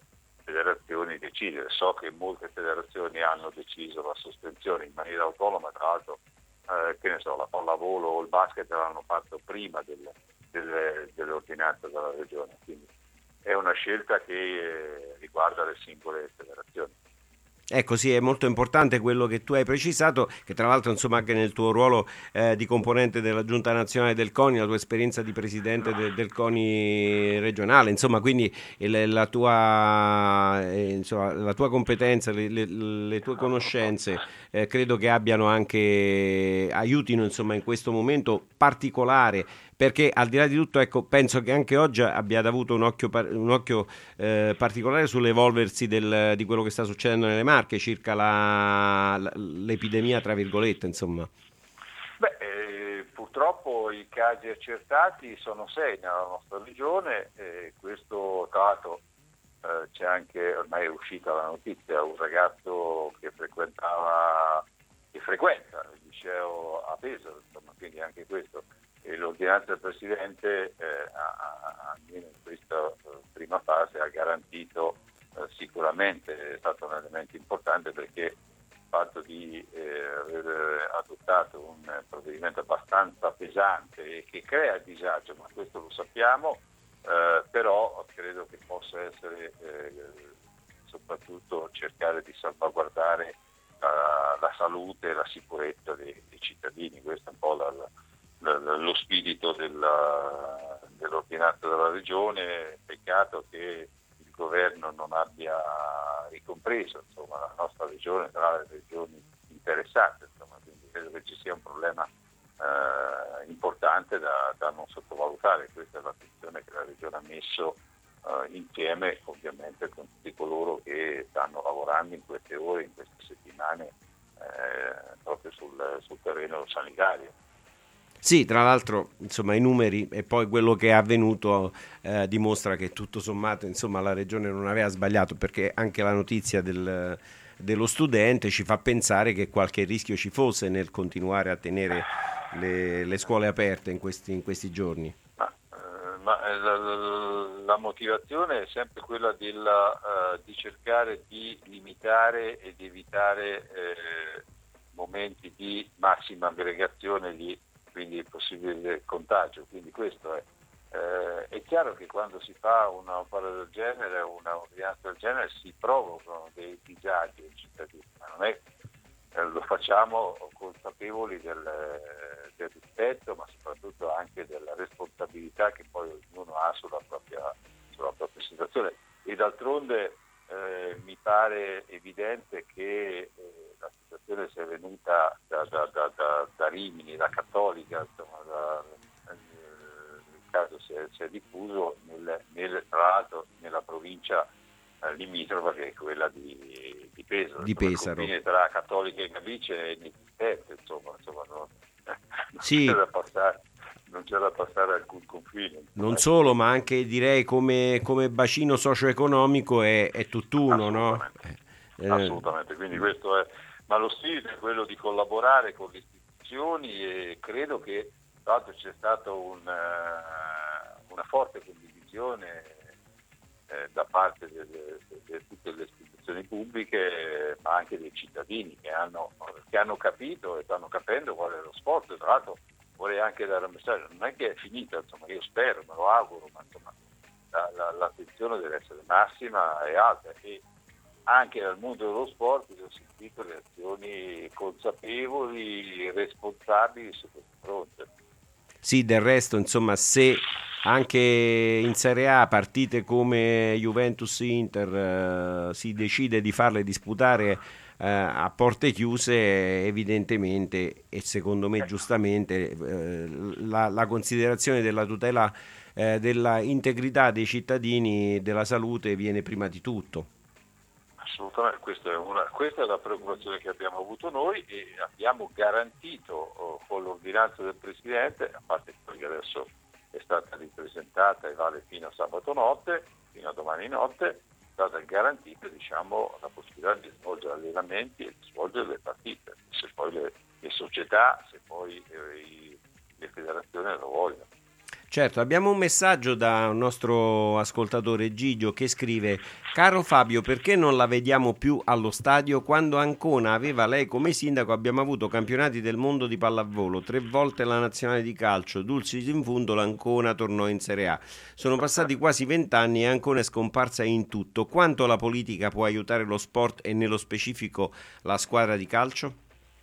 federazioni decidere. So che molte federazioni hanno deciso la sospensione in maniera autonoma, tra l'altro eh, che ne so, la pallavolo o il basket l'hanno fatto prima del, del, dell'ordinanza della regione, quindi è una scelta che eh, riguarda le singole federazioni. Ecco, sì, è molto importante quello che tu hai precisato, che tra l'altro insomma anche nel tuo ruolo eh, di componente della Giunta Nazionale del CONI, la tua esperienza di presidente de, del CONI regionale, insomma, quindi il, la, tua, eh, insomma, la tua competenza, le, le, le tue conoscenze eh, credo che abbiano anche, aiutino insomma in questo momento particolare, perché al di là di tutto, ecco, penso che anche oggi abbiate avuto un occhio, un occhio eh, particolare sull'evolversi del, di quello che sta succedendo nelle Marche circa la, l'epidemia, tra virgolette, insomma. Beh, eh, purtroppo i casi accertati sono sei nella nostra regione, e questo tra l'altro eh, c'è anche, ormai è uscita la notizia, un ragazzo che frequentava, che frequenta il liceo a Pesaro, insomma, quindi anche questo. E l'ordinanza del Presidente, eh, almeno in questa eh, prima fase, ha garantito eh, sicuramente, è stato un elemento importante, perché il fatto di eh, aver adottato un provvedimento abbastanza pesante e che crea disagio, ma questo lo sappiamo, eh, però credo che possa essere eh, soprattutto cercare di salvaguardare la, la salute e la sicurezza dei, dei cittadini. Questo è un po' la, la lo spirito della, dell'ordinanza della regione. Peccato che il governo non abbia ricompreso, insomma, la nostra regione tra le regioni interessate, insomma, quindi credo che ci sia un problema eh, importante da, da non sottovalutare. Questa è l'attenzione che la regione ha messo eh, insieme ovviamente con tutti coloro che stanno lavorando in queste ore, in queste settimane eh, proprio sul, sul terreno sanitario. Sì, tra l'altro, insomma, i numeri e poi quello che è avvenuto eh, dimostra che tutto sommato, insomma, la regione non aveva sbagliato, perché anche la notizia del, dello studente ci fa pensare che qualche rischio ci fosse nel continuare a tenere le, le scuole aperte in questi, in questi giorni. Ma, eh, ma la, la motivazione è sempre quella della, uh, di cercare di limitare e di evitare eh, momenti di massima aggregazione di quindi il possibile contagio. Quindi questo è. Eh, è chiaro che quando si fa una opera del genere, una ordinanza del genere, si provocano dei disagi ai cittadini, ma non è, eh, lo facciamo consapevoli del, del rispetto, ma soprattutto anche della responsabilità che poi ognuno ha sulla propria, sulla propria situazione. E d'altronde eh, mi pare evidente che eh, la situazione sia venuta da, da, da, da, da Rimini, da Cattolica, insomma, da, il caso si è, si è diffuso nel, nel, tra l'altro nella provincia eh, limitrofa, che è quella di, di Pesaro. Di Pesaro. Il confine tra Cattolica e Gabice è inesistente, insomma, insomma non, non sì. c'è da passare. Non c'è da passare alcun confine. Non solo, ma anche direi come, come bacino socio-economico è, è tutt'uno, no? Eh, assolutamente, quindi questo è, ma lo spirito è quello di collaborare con le istituzioni, e credo che tra l'altro c'è stata un, uh, una forte condivisione eh, da parte di tutte le istituzioni pubbliche, eh, ma anche dei cittadini che hanno, che hanno capito e stanno capendo qual è lo sport. Tra l'altro vorrei anche dare un messaggio, non è che è finita, insomma, io spero, me lo auguro, ma insomma la, la, l'attenzione deve essere massima e alta, e anche nel mondo dello sport ho sentito reazioni consapevoli, responsabili su questo fronte. Sì, del resto, insomma, se anche in Serie A partite come Juventus-Inter eh, si decide di farle disputare eh, a porte chiuse, evidentemente e secondo me giustamente eh, la, la considerazione della tutela eh, della integrità dei cittadini, della salute, viene prima di tutto. Assolutamente, questa è, una, questa è la preoccupazione che abbiamo avuto noi, e abbiamo garantito oh, con l'ordinanza del Presidente, a parte che adesso è stata ripresentata e vale fino a sabato notte, fino a domani notte, è stata garantita, diciamo, la possibilità di svolgere allenamenti e di svolgere le partite, se poi le, le società, se poi eh, i, le federazioni lo vogliono. Certo, abbiamo un messaggio da un nostro ascoltatore Gigio che scrive: caro Fabio, perché non la vediamo più allo stadio? Quando Ancona aveva lei come sindaco abbiamo avuto campionati del mondo di pallavolo, tre volte la nazionale di calcio, dulcis in fundo l'Ancona tornò in Serie A. Sono passati quasi vent'anni e Ancona è scomparsa in tutto. Quanto la politica può aiutare lo sport e nello specifico la squadra di calcio?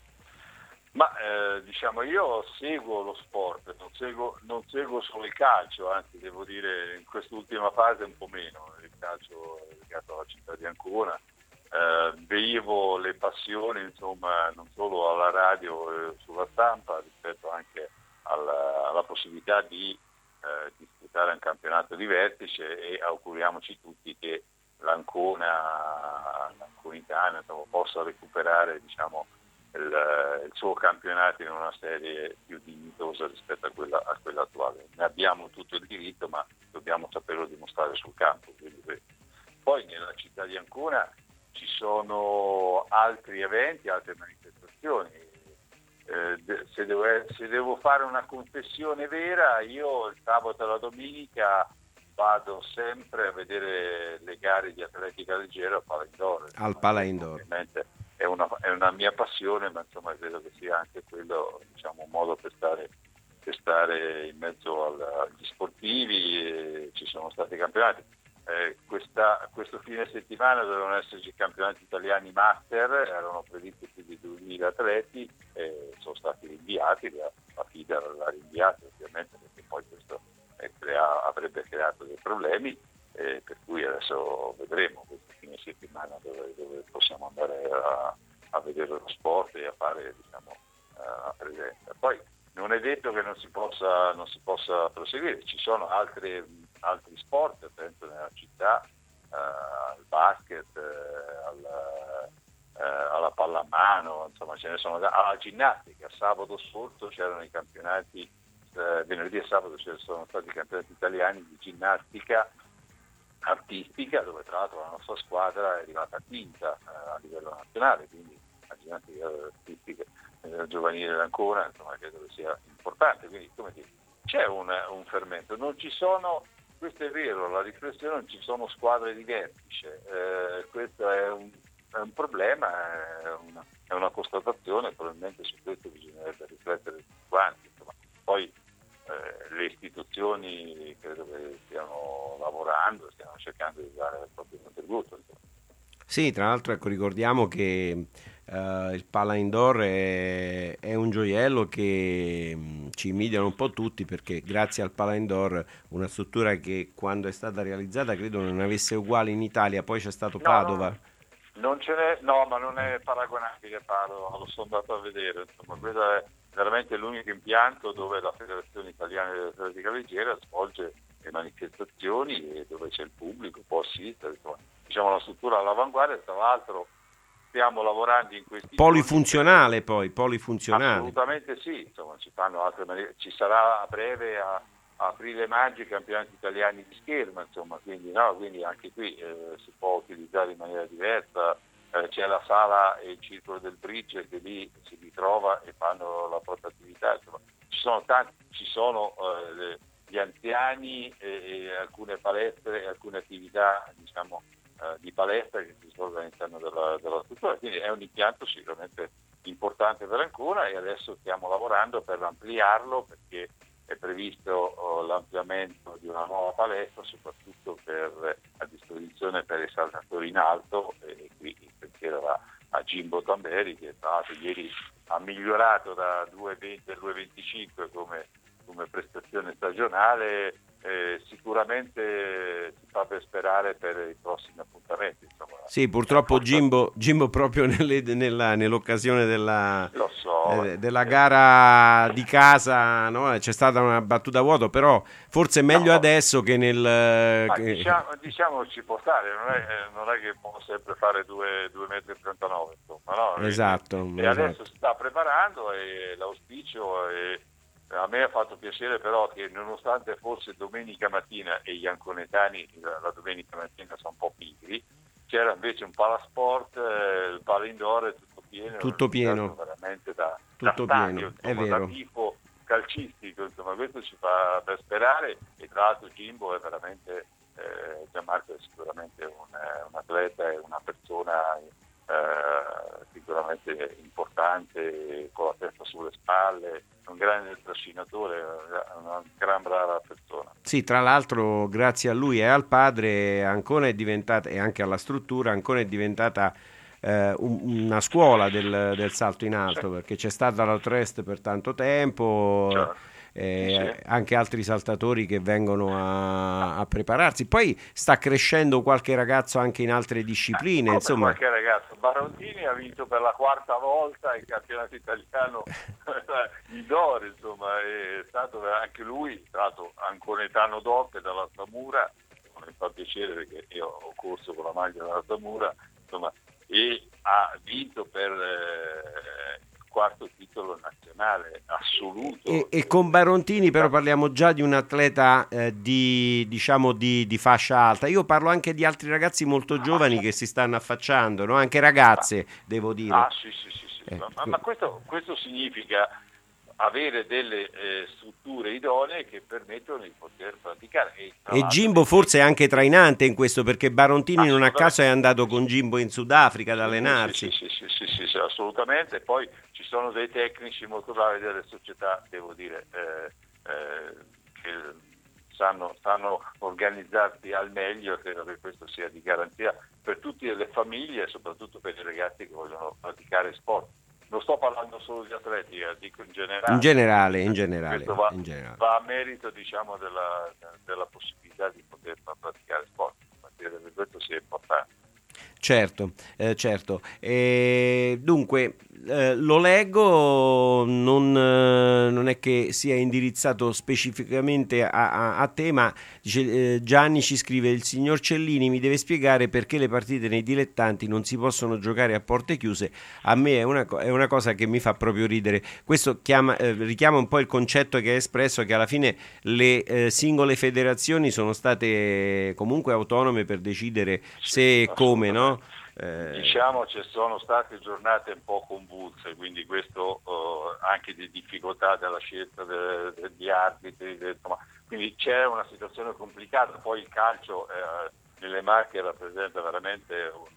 Ma eh, diciamo io seguo lo sport, non seguo, non seguo solo il calcio, anzi devo dire in quest'ultima fase un po' meno, il calcio è legato alla città di Ancona, eh, vivo le passioni insomma non solo alla radio e sulla stampa rispetto anche alla, alla possibilità di eh, disputare un campionato di vertice e auguriamoci tutti che l'Ancona, l'Anconitana insomma, possa recuperare diciamo Il, il suo campionato in una serie più dignitosa rispetto a quella, a quella attuale. Ne abbiamo tutto il diritto, ma dobbiamo saperlo dimostrare sul campo. Quindi, poi nella città di Ancona ci sono altri eventi, altre manifestazioni. Eh, de- se, devo, se devo fare una confessione vera, io il sabato e la domenica vado sempre a vedere le gare di atletica leggera al Pala Indoor. Al Pala Indoor. È una, è una mia passione, ma insomma credo che sia anche quello diciamo, un modo per stare, per stare in mezzo al, agli sportivi, e ci sono stati campionati. Eh, questa, questo fine settimana dovevano esserci campionati italiani master, erano previsti più di duemila atleti, e sono stati rinviati, la, la F I D A l'ha rinviato ovviamente perché poi questo è crea, avrebbe creato dei problemi, eh, per cui adesso vedremo questo fine settimana dove, dove possiamo andare a, a vedere lo sport e a fare diciamo uh, presenza. Poi non è detto che non si possa, non si possa proseguire, ci sono altre, altri sport, penso nella città, uh, al basket, uh, al, uh, alla pallamano, insomma ce ne sono, alla ginnastica. Sabato scorso c'erano i campionati, uh, venerdì e sabato ci sono stati i campionati italiani di ginnastica artistica, dove tra l'altro la nostra squadra è arrivata quinta eh, a livello nazionale, quindi la ginnastica artistica eh, giovanile ancora, insomma credo che sia importante, quindi come dire, c'è un, un fermento, non ci sono, questo è vero, la riflessione, non ci sono squadre di vertice, eh, questo è un, è un problema, è una, è una constatazione, probabilmente su questo bisognerebbe riflettere tutti quanti, insomma. Poi Eh, le istituzioni credo che stiano lavorando, stiano cercando di dare il proprio contributo. Sì, tra l'altro ecco, ricordiamo che uh, il Pala Indoor è, è un gioiello che mh, ci invidiano un po' tutti, perché grazie al Pala Indoor, una struttura che quando è stata realizzata credo non avesse uguali in Italia, poi c'è stato no, Padova. No. Non ce n'è, no, ma non è paragonabile Padova, lo sono andato a vedere, insomma, questo è veramente l'unico impianto dove la Federazione Italiana dell'Atletica Leggera svolge le manifestazioni e dove c'è il pubblico, può assistere, insomma, diciamo una struttura all'avanguardia. Tra l'altro stiamo lavorando in questi polifunzionale per... poi, polifunzionale. Assolutamente sì, insomma ci fanno altre manif- ci sarà a breve a, a aprile-maggio i campionati italiani di scherma, insomma, quindi, no, quindi anche qui eh, si può utilizzare in maniera diversa. Eh, c'è la sala e il circolo del bridge che lì si ritrova e fanno la propria attività, insomma, ci sono tanti, ci sono eh, le, gli anziani e, e alcune palestre e alcune attività diciamo eh, di palestra che si svolgono all'interno della, della struttura, quindi è un impianto sicuramente importante per Ancona e adesso stiamo lavorando per ampliarlo, perché è previsto oh, l'ampliamento di una nuova palestra soprattutto per, a disposizione per i saltatori in alto, e qui il pensiero va a Jimbo Tamberi che tra l'altro ieri ha migliorato da due venti a due venticinque come, come prestazione stagionale, eh, sicuramente si fa per sperare per i prossimi appuntamenti, insomma. Sì, purtroppo Jimbo, Jimbo proprio nelle, nella, nell'occasione della, Lo so, eh, della gara di casa, no? C'è stata una battuta a vuoto, però forse è meglio no, adesso che nel... Ma che... Diciamo, diciamo ci può stare, non è, non è che può sempre fare due metri e trentanove, insomma, no? Esatto. E esatto. adesso si sta preparando e l'auspicio è... A me ha fatto piacere però che nonostante fosse domenica mattina e gli anconetani la, la domenica mattina sono un po' pigri, c'era invece un palasport, eh, il Pala Indoor è tutto pieno, tutto pieno, veramente da, tutto da pieno, stadio, è insomma, vero. da tifo calcistico, insomma. insomma questo ci fa ben sperare, e tra l'altro Jimbo è veramente, eh, Gianmarco è sicuramente un, un atleta e una persona eh, sicuramente importante, con la testa sulle spalle, un grande trascinatore, una gran brava persona. Sì, tra l'altro grazie a lui e al padre Ancona è diventata, e anche alla struttura, Ancona è diventata eh, un, una scuola del, del salto in alto, sì. Perché c'è stata la Trest per tanto tempo, certo. eh, sì. Anche altri saltatori che vengono a, a prepararsi. Poi sta crescendo qualche ragazzo anche in altre discipline, eh, insomma. Qualche ragazzo, Barontini ha vinto per la quarta volta il campionato italiano di d'oro, insomma, è stato anche lui, tra l'altro anconetano doc dalla Samura, mi fa piacere perché io ho corso con la maglia della Samura, insomma, e ha vinto per eh, il quarto titolo nazionale assoluto. E, e con Barontini però parliamo già di un atleta eh, di, diciamo di, di fascia alta. Io parlo anche di altri ragazzi molto giovani che si stanno affacciando, no? Anche ragazze, devo dire. Ah sì sì sì, sì. Eh, ma, ma questo, questo significa avere delle eh, strutture idonee che permettono di poter praticare. E, e Jimbo forse è anche trainante in questo, perché Barontini non a caso è andato con Jimbo in Sudafrica ad allenarsi. Sì, sì, sì, sì, sì, sì, assolutamente. Poi ci sono dei tecnici molto bravi delle società, devo dire, eh, eh, che sanno, sanno organizzarsi al meglio, credo che questo sia di garanzia per tutte le famiglie e soprattutto per i ragazzi che vogliono praticare sport. Non sto parlando solo di atletica, dico in generale. In generale, in generale. Questo va, in generale. va a merito, diciamo, della, della possibilità di poter praticare sport. Questo sia importante. Certo, eh, certo. E dunque, eh, lo leggo, non, eh, non è che sia indirizzato specificamente a, a, a te, ma dice, eh, Gianni ci scrive: il signor Cellini mi deve spiegare perché le partite nei dilettanti non si possono giocare a porte chiuse. A me è una, è una cosa che mi fa proprio ridere. Questo chiama, eh, richiama un po' il concetto che hai espresso, che alla fine le eh, singole federazioni sono state comunque autonome per decidere se e come, no? Eh, diciamo ci sono state giornate un po' convulse, quindi questo uh, anche di difficoltà della scelta de, de, degli arbitri, de, insomma, quindi c'è una situazione complicata. Poi il calcio eh, nelle Marche rappresenta veramente un,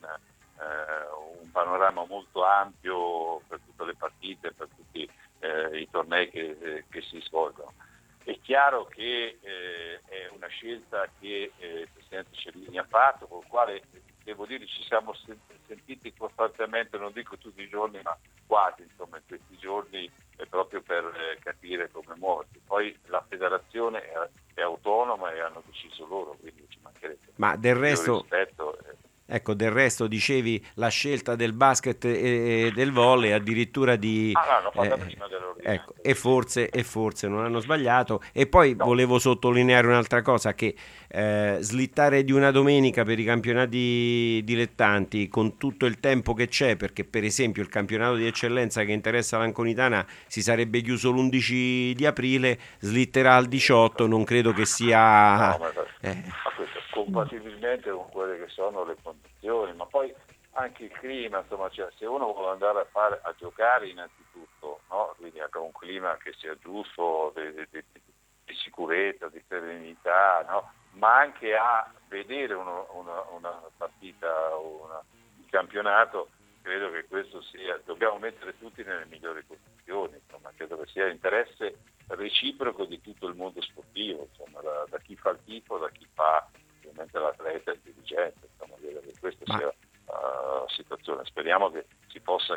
eh, un panorama molto ampio per tutte le partite, per tutti eh, i tornei che, che si svolgono. È chiaro che eh, è una scelta che eh, il Presidente Cellini ha fatto, con il quale devo dire ci siamo sentiti costantemente, non dico tutti i giorni, ma quasi, insomma, in questi giorni, è proprio per eh, capire come muoversi. Poi la federazione è, è autonoma e hanno deciso loro, quindi ci mancherebbe. Ma del resto, rispetto, eh, ecco, del resto dicevi la scelta del basket e del volley, addirittura di ah, l'hanno fatta eh, prima dell'ordinamento. Ecco, e forse, e forse non hanno sbagliato. E poi no. Volevo sottolineare un'altra cosa, che eh, slittare di una domenica per i campionati dilettanti con tutto il tempo che c'è, perché per esempio il campionato di eccellenza che interessa l'Anconitana si sarebbe chiuso l'undici di aprile, slitterà al diciotto, non credo che sia no, ma, eh. ma questo, compatibilmente con quelle che sono le condizioni, ma poi anche il clima, insomma, cioè, se uno vuole andare a fare a giocare innanzitutto, no? Quindi anche un clima che sia giusto, di, di, di, di sicurezza, di serenità, no? Ma anche a vedere uno, una, una partita o una, il campionato, credo che questo sia, dobbiamo mettere tutti nelle migliori condizioni, insomma, credo che sia interesse reciproco di tutto il mondo sportivo, insomma, da, da chi fa il tifo, da chi fa ovviamente l'atleta, il dirigente, insomma, credo che questo Ma... sia Uh, situazione. Speriamo che si possa,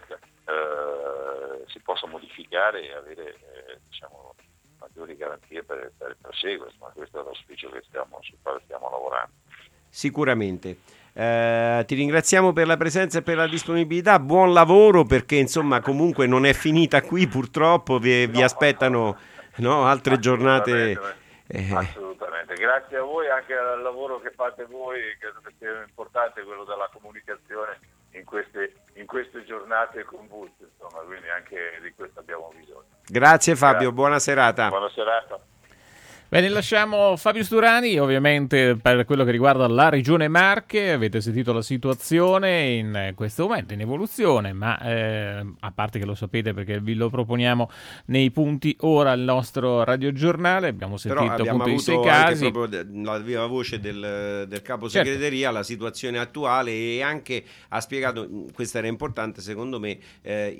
uh, si possa modificare e avere eh, diciamo, maggiori garanzie per, per il proseguo, ma questo è l'auspicio che stiamo, sul quale stiamo lavorando. Sicuramente. Eh, ti ringraziamo per la presenza e per la disponibilità, buon lavoro, perché insomma comunque non è finita qui, purtroppo vi, vi no, aspettano no, altre giornate. Eh. Assolutamente, grazie a voi, anche al lavoro che fate voi, credo che sia importante quello della comunicazione in queste, in queste giornate convulse, insomma, quindi anche di questo abbiamo bisogno. Grazie Fabio, grazie. Buona serata. Buona serata. Bene, lasciamo Fabio Sturani, ovviamente per quello che riguarda la Regione Marche. Avete sentito la situazione in questo momento, in evoluzione, ma eh, a parte che lo sapete perché vi lo proponiamo nei punti ora al nostro radiogiornale, abbiamo sentito Però abbiamo appunto i sei avuto casi. anche proprio la viva voce del, del capo segreteria, certo, la situazione attuale, e anche ha spiegato, questo era importante secondo me, eh,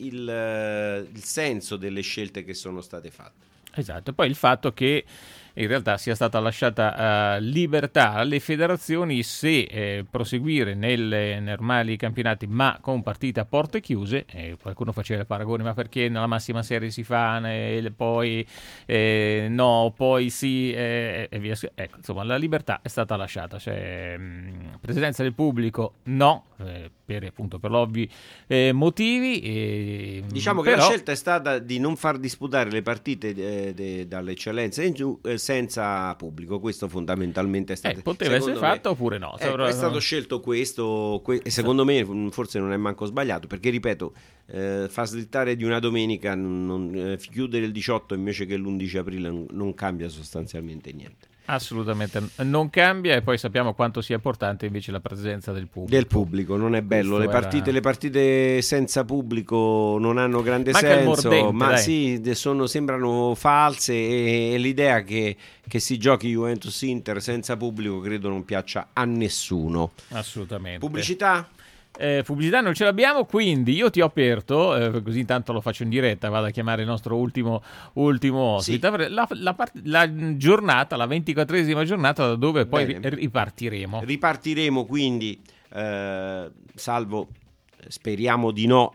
il, il senso delle scelte che sono state fatte. Esatto, e poi il fatto che in realtà sia stata lasciata uh, libertà alle federazioni se eh, proseguire nelle normali campionati ma con partite a porte chiuse. Eh, qualcuno faceva il paragone, ma perché nella massima serie si fa eh, poi eh, no, poi sì eh, e via. Ecco, insomma, la libertà è stata lasciata, cioè, mh, presenza del pubblico no, eh, per appunto per ovvi eh, motivi. E, diciamo che però... la scelta è stata di non far disputare le partite de, de, dalle eccellenze in giù eh, senza pubblico. Questo fondamentalmente è stato eh, poteva essere me, fatto oppure no, eh, è stato scelto questo que- e secondo me forse non è manco sbagliato, perché ripeto, eh, far slittare di una domenica, non, eh, chiudere il diciotto invece che l'undici aprile non, non cambia sostanzialmente niente. Assolutamente non cambia, e poi sappiamo quanto sia importante invece la presenza del pubblico. Del pubblico, non è bello. Le partite, era... le partite senza pubblico non hanno grande Manca senso, mordente, ma dai. sì, sono, sembrano false, e, e l'idea che, che si giochi Juventus-Inter senza pubblico credo non piaccia a nessuno. Assolutamente. Pubblicità? Eh, pubblicità non ce l'abbiamo, quindi io ti ho aperto, eh, così intanto lo faccio in diretta, vado a chiamare il nostro ultimo, ultimo ospite. Sì. La, la, part- la giornata, la ventiquattresima giornata, da dove poi ri- ripartiremo. Ripartiremo quindi, eh, salvo, speriamo di no,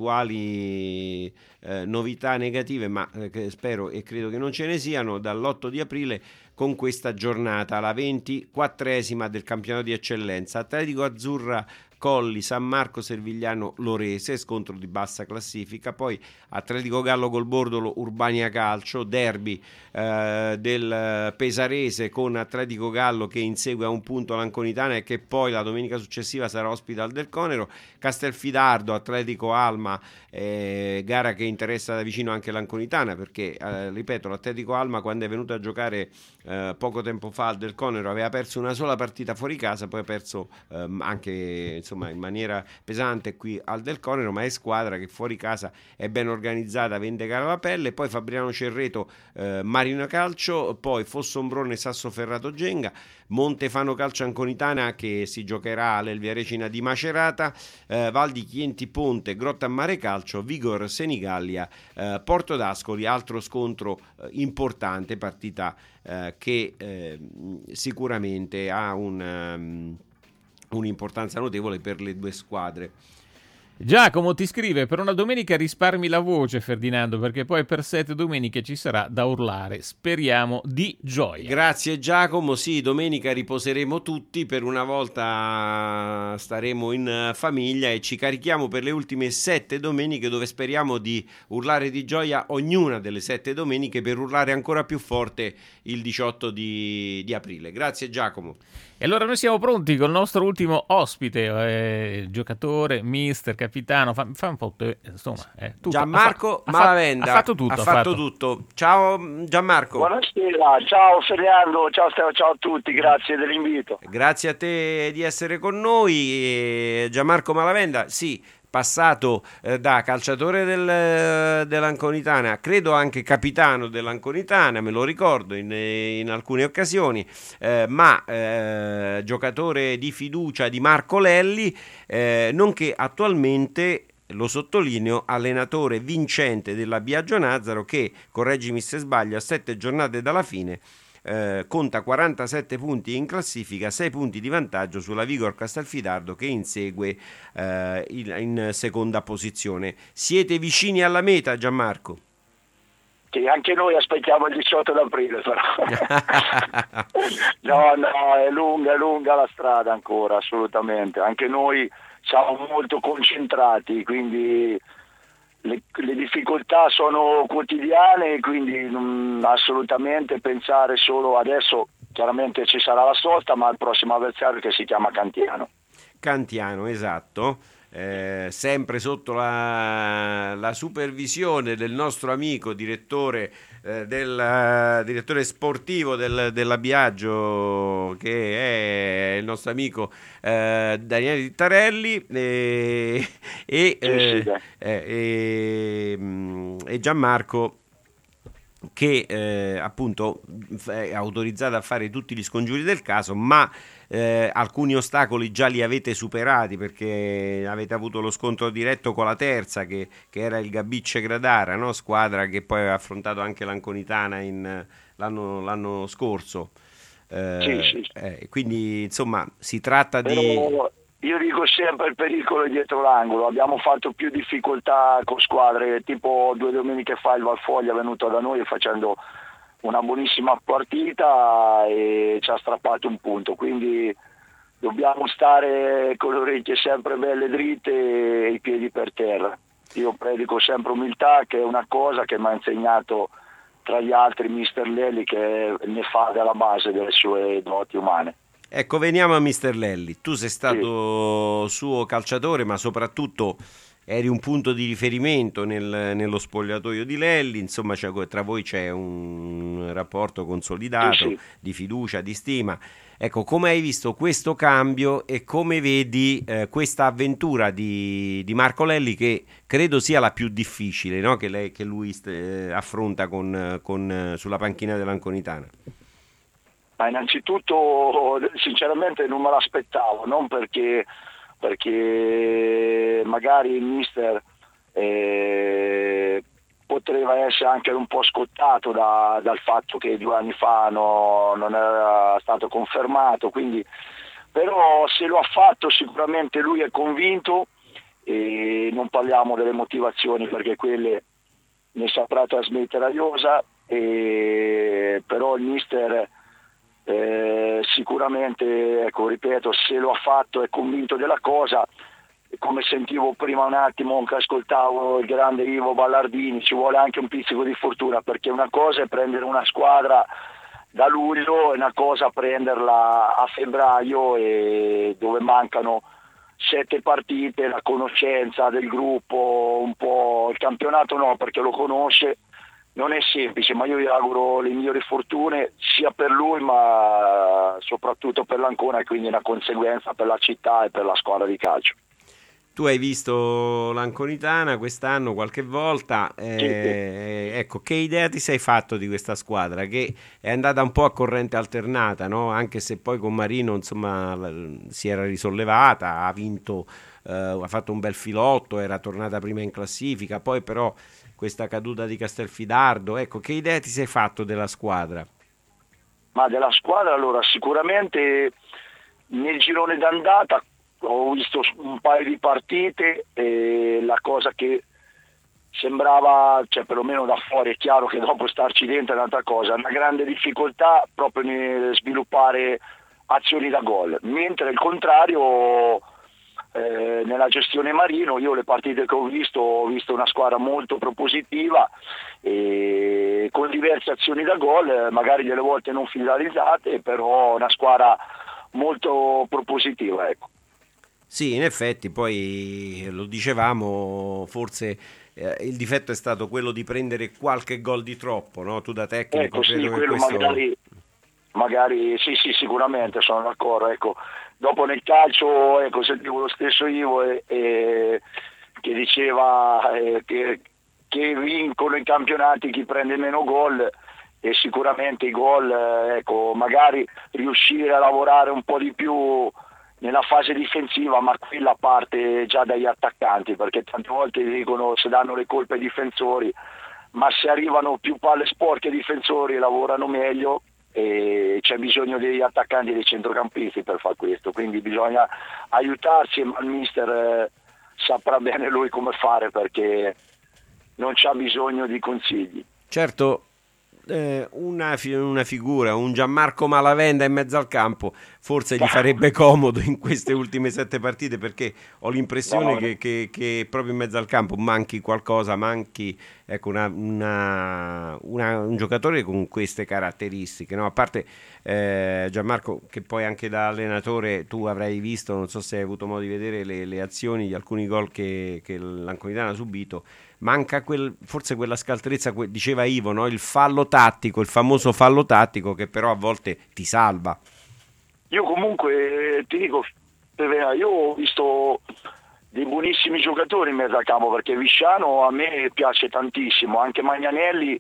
eventuali eh, novità negative, ma eh, spero e credo che non ce ne siano, dall'otto di aprile con questa giornata, la ventiquattresima del campionato di eccellenza. Atletico Azzurra Colli, San Marco, Servigliano, Lorese, scontro di bassa classifica, poi Atletico Gallo col Bordolo, Urbania Calcio, derby eh, del Pesarese con Atletico Gallo che insegue a un punto l'Anconitana e che poi la domenica successiva sarà ospite al Del Conero, Castelfidardo, Atletico Alma, eh, gara che interessa da vicino anche l'Anconitana perché, eh, ripeto, l'Atletico Alma quando è venuto a giocare eh, poco tempo fa al Del Conero aveva perso una sola partita fuori casa, poi ha perso eh, anche insomma in maniera pesante qui al Del Conero, ma è squadra che fuori casa è ben organizzata, vende cara la pelle. Poi Fabriano Cerreto, eh, Marino Calcio, poi Fossombrone Sassoferrato Genga, Montefano Calcio Anconitana che si giocherà all'Elvia Recina di Macerata, eh, Val di Chienti Ponte, Grotta Mare Calcio, Vigor Senigallia, eh, Porto d'Ascoli, altro scontro eh, importante, partita eh, che eh, sicuramente ha un um, un'importanza notevole per le due squadre. Giacomo ti scrive: per una domenica risparmi la voce, Ferdinando, perché poi per sette domeniche ci sarà da urlare, speriamo di gioia. Grazie Giacomo, sì, domenica riposeremo tutti, per una volta staremo in famiglia e ci carichiamo per le ultime sette domeniche, dove speriamo di urlare di gioia ognuna delle sette domeniche per urlare ancora più forte il diciotto di, di aprile. Grazie Giacomo. E allora noi siamo pronti con il nostro ultimo ospite, eh, giocatore, mister, capitano, fa, fa un po' te, insomma, eh, tutto. Gianmarco ha fa, Malavenda ha fatto tutto, ha ha fatto, fatto tutto. Ciao Gianmarco. Buonasera, ciao Fernando, ciao Stefano, ciao a tutti, grazie dell'invito. Grazie a te di essere con noi. Gianmarco Malavenda, sì, passato eh, da calciatore del, dell'Anconitana, credo anche capitano dell'Anconitana, me lo ricordo in, in alcune occasioni, eh, ma eh, giocatore di fiducia di Marco Lelli, eh, nonché attualmente, lo sottolineo, allenatore vincente della Biagio Nazaro che, correggimi se sbaglio, a sette giornate dalla fine Eh, conta quarantasette punti in classifica, sei punti di vantaggio sulla Vigor Castelfidardo che insegue eh, in, in seconda posizione. Siete vicini alla meta, Gianmarco? Sì, anche noi aspettiamo il diciotto d'aprile però. no no è lunga è lunga la strada ancora, assolutamente, anche noi siamo molto concentrati, quindi Le, le difficoltà sono quotidiane, quindi mh, assolutamente pensare solo adesso, chiaramente ci sarà la sosta, ma al prossimo avversario che si chiama Cantiano. Cantiano, esatto. eh, sempre sotto la, la supervisione del nostro amico direttore, eh, del uh, direttore sportivo del, della Biagio, che è il nostro amico eh, Daniele Dittarelli, e, e, eh, eh, e, e Gianmarco, che eh, appunto è autorizzato a fare tutti gli scongiuri del caso, ma eh, alcuni ostacoli già li avete superati, perché avete avuto lo scontro diretto con la terza, che, che era il Gabicce Gradara, no? Squadra che poi ha affrontato anche l'Anconitana in, l'anno, l'anno scorso. Eh, sì, sì. Eh, quindi insomma si tratta Però di... Io dico sempre il pericolo è dietro l'angolo. Abbiamo fatto più difficoltà con squadre, tipo due domeniche fa il Valfoglia è venuto da noi facendo una buonissima partita e ci ha strappato un punto, quindi dobbiamo stare con le orecchie sempre belle dritte e i piedi per terra. Io predico sempre umiltà, che è una cosa che mi ha insegnato tra gli altri mister Lelli, che ne fa della base delle sue doti umane. Ecco, veniamo a mister Lelli. Tu sei stato sì. suo calciatore, ma soprattutto eri un punto di riferimento nel, nello spogliatoio di Lelli, insomma cioè, tra voi c'è un rapporto consolidato sì, sì. di fiducia, di stima. Ecco, come hai visto questo cambio e come vedi eh, questa avventura di, di Marco Lelli, che credo sia la più difficile, no? che, lei, che lui eh, affronta con, con, sulla panchina dell'Anconitana? Ma innanzitutto sinceramente non me l'aspettavo, non perché, perché magari il mister eh, poteva essere anche un po' scottato da, dal fatto che due anni fa no, non era stato confermato, quindi, però se lo ha fatto sicuramente lui è convinto, e non parliamo delle motivazioni perché quelle ne saprà trasmettere a Iosa, e, però il mister Eh, sicuramente, ecco, ripeto, se lo ha fatto è convinto della cosa. Come sentivo prima un attimo che ascoltavo il grande Ivo Ballardini, ci vuole anche un pizzico di fortuna, perché una cosa è prendere una squadra da luglio e una cosa prenderla a febbraio, e dove mancano sette partite, la conoscenza del gruppo, un po' il campionato no, perché lo conosce. Non è semplice, ma io gli auguro le migliori fortune sia per lui ma soprattutto per l'Ancona, e quindi una conseguenza per la città e per la squadra di calcio. Tu hai visto l'Anconitana quest'anno qualche volta, eh, sì, sì. Ecco, che idea ti sei fatto di questa squadra che è andata un po' a corrente alternata, no? Anche se poi con Marino insomma si era risollevata, ha vinto, eh, ha fatto un bel filotto, era tornata prima in classifica, poi però questa caduta di Castelfidardo, ecco, che idea ti sei fatto della squadra? Ma della squadra, allora, sicuramente nel girone d'andata ho visto un paio di partite e la cosa che sembrava, cioè perlomeno da fuori, è chiaro che dopo starci dentro è un'altra cosa, una grande difficoltà proprio nel sviluppare azioni da gol, mentre il contrario Eh, nella gestione Marino, io le partite che ho visto ho visto una squadra molto propositiva e con diverse azioni da gol, magari delle volte non finalizzate, però una squadra molto propositiva, ecco. Sì, in effetti poi lo dicevamo, forse eh, il difetto è stato quello di prendere qualche gol di troppo, no? Tu da tecnico ecco, sì, credo che quello questo... magari, magari sì sì sicuramente sono d'accordo, ecco. Dopo nel calcio, ecco, sentivo lo stesso Ivo e, e, che diceva eh, che, che vincono i campionati chi prende meno gol, e sicuramente i gol, eh, ecco, magari riuscire a lavorare un po' di più nella fase difensiva, ma qui la parte già dagli attaccanti, perché tante volte dicono se danno le colpe ai difensori, ma se arrivano più palle sporche ai difensori lavorano meglio, e c'è bisogno degli attaccanti e dei centrocampisti per fare questo, quindi bisogna aiutarsi, ma il mister eh, saprà bene lui come fare, perché non c'ha bisogno di consigli. Certo, eh, una, fi- una figura, un Gianmarco Malavenda in mezzo al campo, forse gli farebbe comodo in queste ultime sette partite, perché ho l'impressione No. che, che, che proprio in mezzo al campo manchi qualcosa, manchi ecco, una, una, una, un giocatore con queste caratteristiche, no? A parte eh, Gianmarco, che poi anche da allenatore tu avrai visto, non so se hai avuto modo di vedere le, le azioni, gli alcuni gol che, che l'Anconitana ha subito, manca quel, forse quella scaltrezza, que- diceva Ivo, no? Il fallo tattico, il famoso fallo tattico che però a volte ti salva. Io comunque eh, ti dico, io ho visto dei buonissimi giocatori in mezzo al campo, perché Visciano a me piace tantissimo, anche Magnanelli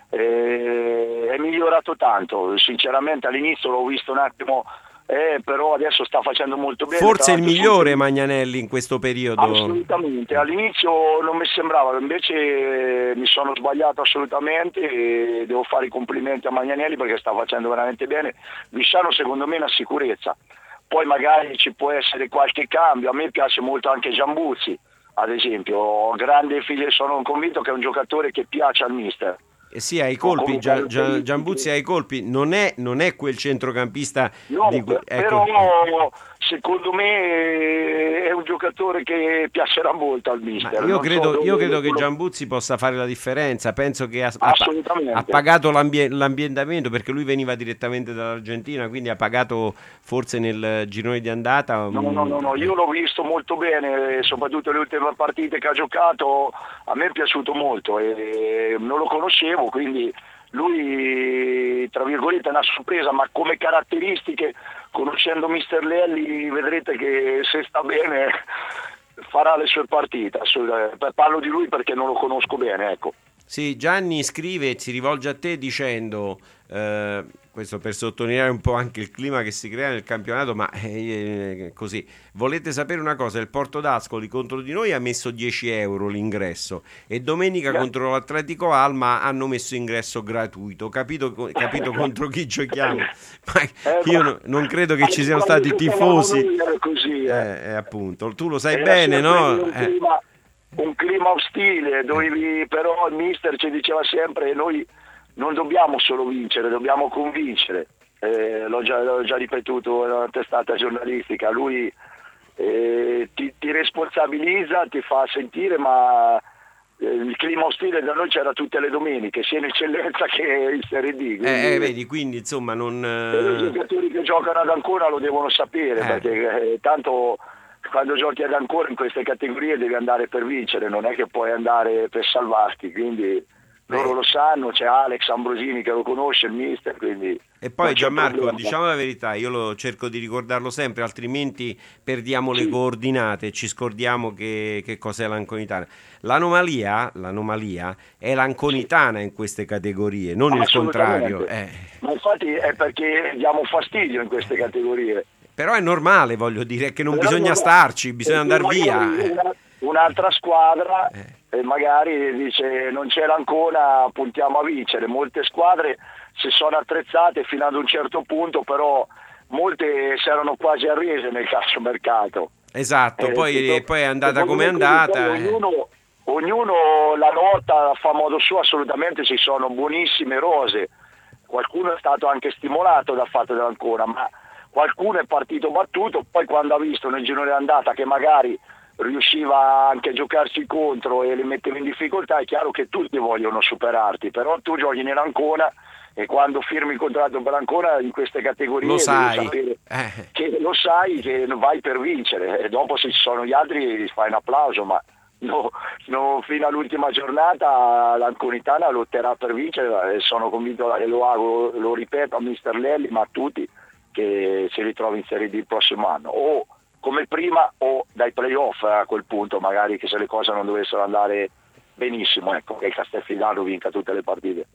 eh, è migliorato tanto, sinceramente all'inizio l'ho visto un attimo, eh, però adesso sta facendo molto bene. Forse il migliore sempre... Magnanelli in questo periodo. Assolutamente, all'inizio non mi sembrava, invece eh, mi sono sbagliato assolutamente e devo fare i complimenti a Magnanelli perché sta facendo veramente bene. Visciano secondo me è una sicurezza, poi magari ci può essere qualche cambio, a me piace molto anche Giambuzzi ad esempio, grande figlio, sono convinto che è un giocatore che piace al mister. Eh sì, ai colpi, Gian, Gian, Giambuzzi ai colpi, non è, non è quel centrocampista no, di cui, ecco. Però secondo me è un giocatore che piacerà molto al mister. Io non credo, so io credo che quello... Giambuzzi possa fare la differenza, penso che ha, ha, Assolutamente. ha pagato l'ambie, l'ambientamento, perché lui veniva direttamente dall'Argentina, quindi ha pagato forse nel girone di andata. No, no, no, no, io l'ho visto molto bene, soprattutto le ultime partite che ha giocato, a me è piaciuto molto e non lo conoscevo, quindi lui tra virgolette è una sorpresa, ma come caratteristiche, conoscendo mister Lelli, vedrete che se sta bene farà le sue partite. Parlo di lui perché non lo conosco bene, ecco. Sì, Gianni scrive e si rivolge a te dicendo, eh, questo per sottolineare un po' anche il clima che si crea nel campionato, ma eh, così, volete sapere una cosa, il Porto d'Ascoli contro di noi ha messo dieci euro l'ingresso e domenica yeah. contro l'Atletico Alma hanno messo ingresso gratuito, capito, capito contro chi giochiamo? Ma io no, non credo che ci siano stati tifosi, così, eh, eh, appunto, tu lo sai bene, no? Eh. Un clima ostile, dove però il mister ci diceva sempre noi non dobbiamo solo vincere, dobbiamo convincere, eh, l'ho, già, l'ho già ripetuto in una testata giornalistica, lui eh, ti, ti responsabilizza, ti fa sentire, ma eh, il clima ostile da noi c'era tutte le domeniche, sia in eccellenza che in Serie D. Quindi, eh, eh, vedi, quindi insomma non... Eh... I giocatori che giocano ad Ancona lo devono sapere, eh. perché eh, tanto... Quando giochi ad Ancona in queste categorie devi andare per vincere, non è che puoi andare per salvarti, quindi loro lo sanno, c'è Alex Ambrosini che lo conosce, il mister, quindi... E poi Gianmarco, diciamo la verità, io lo cerco di ricordarlo sempre, altrimenti perdiamo sì. le coordinate, ci scordiamo che, che cos'è l'Anconitana. L'anomalia, l'anomalia è l'Anconitana in queste categorie, non il contrario. Eh. Ma infatti è perché diamo fastidio in queste categorie. Però è normale, voglio dire, che non Però bisogna non... starci, bisogna andare via. Una, un'altra squadra eh. e magari dice non c'è l'Ancona, puntiamo a vincere. Molte squadre si sono attrezzate fino ad un certo punto, però molte si erano quasi arrese nel calciomercato. Esatto, eh, poi, tutto, poi è andata come è andata. Ognuno, ognuno la lotta fa a modo suo, assolutamente ci sono buonissime rose. Qualcuno è stato anche stimolato dal fatto dell'Ancona, ma qualcuno è partito battuto, poi quando ha visto nel girone d'andata che magari riusciva anche a giocarsi contro e li metteva in difficoltà, è chiaro che tutti vogliono superarti, però tu giochi nell'Ancona e quando firmi il contratto per l'Ancona in queste categorie lo sai. Sapere Eh. che lo sai che vai per vincere e dopo se ci sono gli altri fai un applauso, ma no, no, fino all'ultima giornata l'Anconitana lotterà per vincere e sono convinto, e lo, hago, lo ripeto a mister Lelli ma a tutti, che si ritrova in Serie D il prossimo anno, o come prima o dai playoff a quel punto, magari che se le cose non dovessero andare benissimo, ecco, che il Castelfidardo vinca tutte le partite.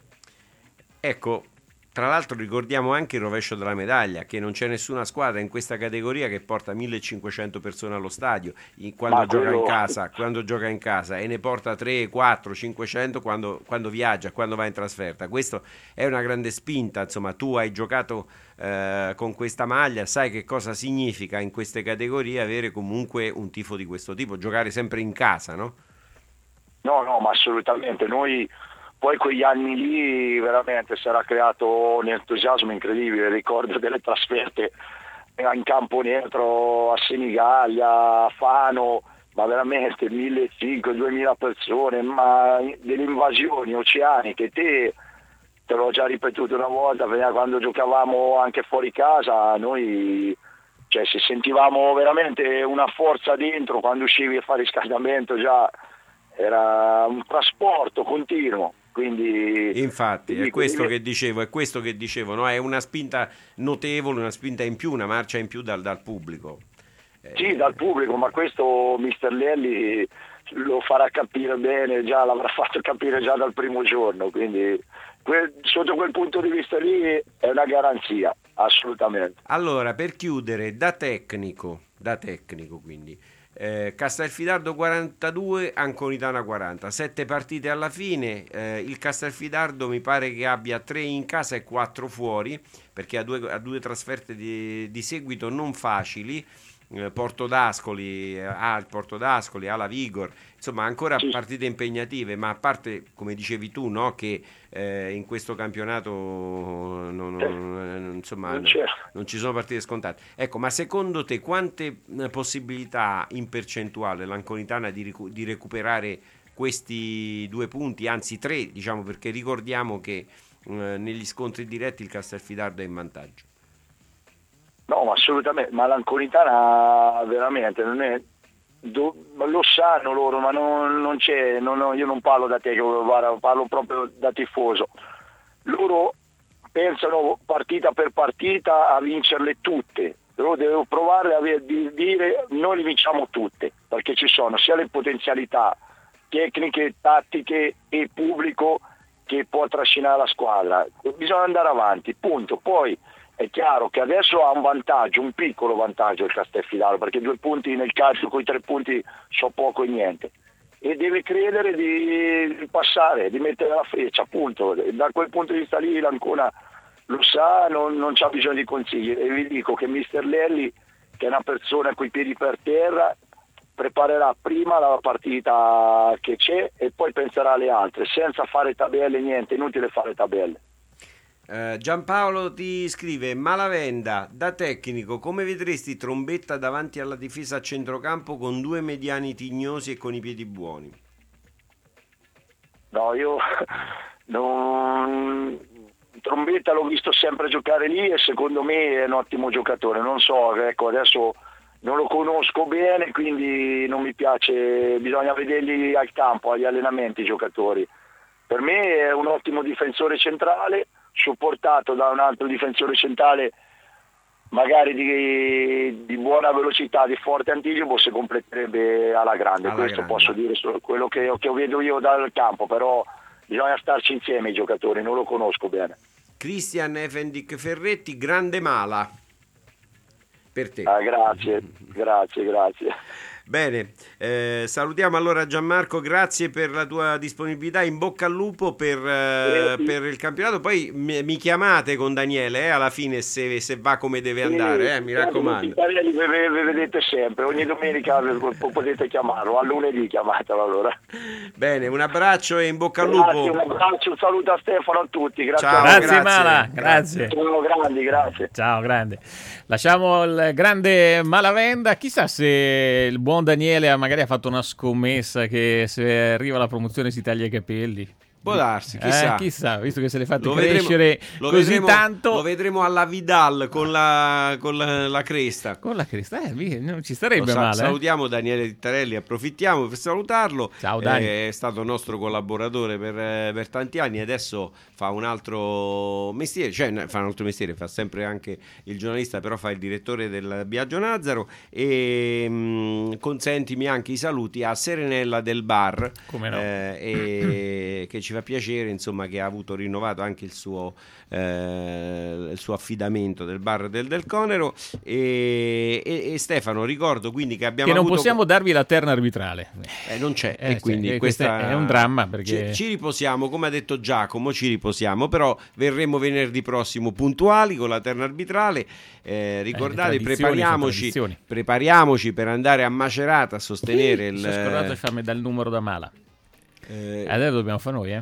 Ecco, tra l'altro ricordiamo anche il rovescio della medaglia, che non c'è nessuna squadra in questa categoria che porta millecinquecento persone allo stadio quando gioca quello... in casa, quando gioca in casa e ne porta tre, quattro, cinquecento quando, quando viaggia, quando va in trasferta. Questo è una grande spinta, insomma, tu hai giocato eh, con questa maglia, sai che cosa significa in queste categorie avere comunque un tifo di questo tipo, giocare sempre in casa, no? No, no, ma assolutamente, noi poi quegli anni lì veramente si era creato un entusiasmo incredibile, ricordo delle trasferte in campo neutro a Senigallia, a Fano, ma veramente millecinquecento duemila persone, ma delle invasioni oceaniche. Te te l'ho già ripetuto una volta, quando giocavamo anche fuori casa, noi cioè, se sentivamo veramente una forza dentro, quando uscivi a fare riscaldamento già era un trasporto continuo. Quindi infatti quindi, è questo quindi... che dicevo, è questo che dicevo, no? È una spinta notevole, una spinta in più, una marcia in più dal, dal pubblico. Sì, dal pubblico, ma questo mister Lelli lo farà capire bene, già l'avrà fatto capire già dal primo giorno, quindi que- sotto quel punto di vista lì è una garanzia, assolutamente. Allora, per chiudere, da tecnico, da tecnico quindi, eh, Castelfidardo quarantadue, Anconitana quaranta, sette partite alla fine, eh, il Castelfidardo mi pare che abbia tre in casa e quattro fuori, perché ha due, ha due trasferte di, di seguito non facili. Porto d'Ascoli, ha il Porto d'Ascoli, ha la Vigor, insomma ancora partite impegnative, ma a parte, come dicevi tu, no, che eh, in questo campionato non, non, insomma, non, non ci sono partite scontate. Ecco, ma secondo te quante possibilità in percentuale l'Anconitana di, ricu- di recuperare questi due punti, anzi tre, diciamo, perché ricordiamo che eh, negli scontri diretti il Castelfidardo è in vantaggio? No, ma assolutamente, ma l'Anconitana veramente non è, do, lo sanno loro, ma non, non c'è, non, io non parlo da te, parlo proprio da tifoso. Loro pensano partita per partita a vincerle tutte, loro devono provare a dire noi le vinciamo tutte, perché ci sono sia le potenzialità tecniche, tattiche e pubblico che può trascinare la squadra. Bisogna andare avanti, punto. Poi è chiaro che adesso ha un vantaggio, un piccolo vantaggio il Castelfidardo, perché due punti nel calcio con i tre punti so poco e niente, e deve credere di, di passare, di mettere la freccia, appunto. Da quel punto di vista lì l'Ancona lo sa, non, non c'ha bisogno di consigli, e vi dico che mister Lelli, che è una persona coi piedi per terra, preparerà prima la partita che c'è e poi penserà alle altre, senza fare tabelle, niente, inutile fare tabelle. Uh, Giampaolo ti scrive: Malavenda, da tecnico come vedresti Trombetta davanti alla difesa a centrocampo con due mediani tignosi e con i piedi buoni? No, io non... Trombetta l'ho visto sempre giocare lì e secondo me è un ottimo giocatore, non so, ecco, adesso non lo conosco bene, quindi non mi piace, bisogna vederli al campo, agli allenamenti i giocatori. Per me è un ottimo difensore centrale, supportato da un altro difensore centrale magari di, di buona velocità, di forte anticipo, si completerebbe alla grande. Alla questo grande. Posso dire solo quello che, che vedo io dal campo, però bisogna starci insieme i giocatori, non lo conosco bene. Cristian Efendik Ferretti, grande Mala per te. Ah, grazie, grazie, grazie. Bene, eh, salutiamo allora Gianmarco, grazie per la tua disponibilità, in bocca al lupo per, eh, sì. per il campionato, poi mi, mi chiamate con Daniele eh, alla fine se, se va come deve andare, eh, mi raccomando. Vi vedete sempre, ogni domenica potete chiamarlo, a lunedì chiamatelo allora. Bene, un abbraccio e in bocca al grazie, lupo. Un abbraccio, un saluto a Stefano, a tutti, grazie. Ciao, a grazie, grazie Mala, grazie. Sono grandi, grazie. Ciao, grande. Lasciamo il grande Malavenda, chissà se il buon Daniele magari ha fatto una scommessa che se arriva la promozione si taglia i capelli. Può darsi, chissà. Eh, chissà, visto che se le fate lo crescere vedremo, lo così vedremo, tanto. Lo vedremo alla Vidal con la, con la, la cresta. Con la cresta, eh, non ci starebbe sa, male. Salutiamo eh. Daniele Tittarelli, approfittiamo per salutarlo. Ciao Dani. Eh, è stato nostro collaboratore per, per tanti anni, adesso fa un altro mestiere, cioè fa un altro mestiere, fa sempre anche il giornalista, però fa il direttore del Biagio Nazaro. E mh, consentimi anche i saluti a Serenella del Bar, come no? eh, e, che ci fa piacere, insomma, che ha avuto rinnovato anche il suo, eh, il suo affidamento del bar del Del Conero. E, e, e Stefano, ricordo quindi che abbiamo che non avuto... possiamo darvi la terna arbitrale, eh, non c'è, eh, e quindi cioè, questa è un dramma, perché ci, ci riposiamo, come ha detto Giacomo, ci riposiamo, però verremo venerdì prossimo puntuali con la terna arbitrale. Eh, ricordate, eh, prepariamoci prepariamoci per andare a Macerata a sostenere sì, il... sono scordato di farmi dal numero da Mala. Eh, adesso dobbiamo fare noi, eh?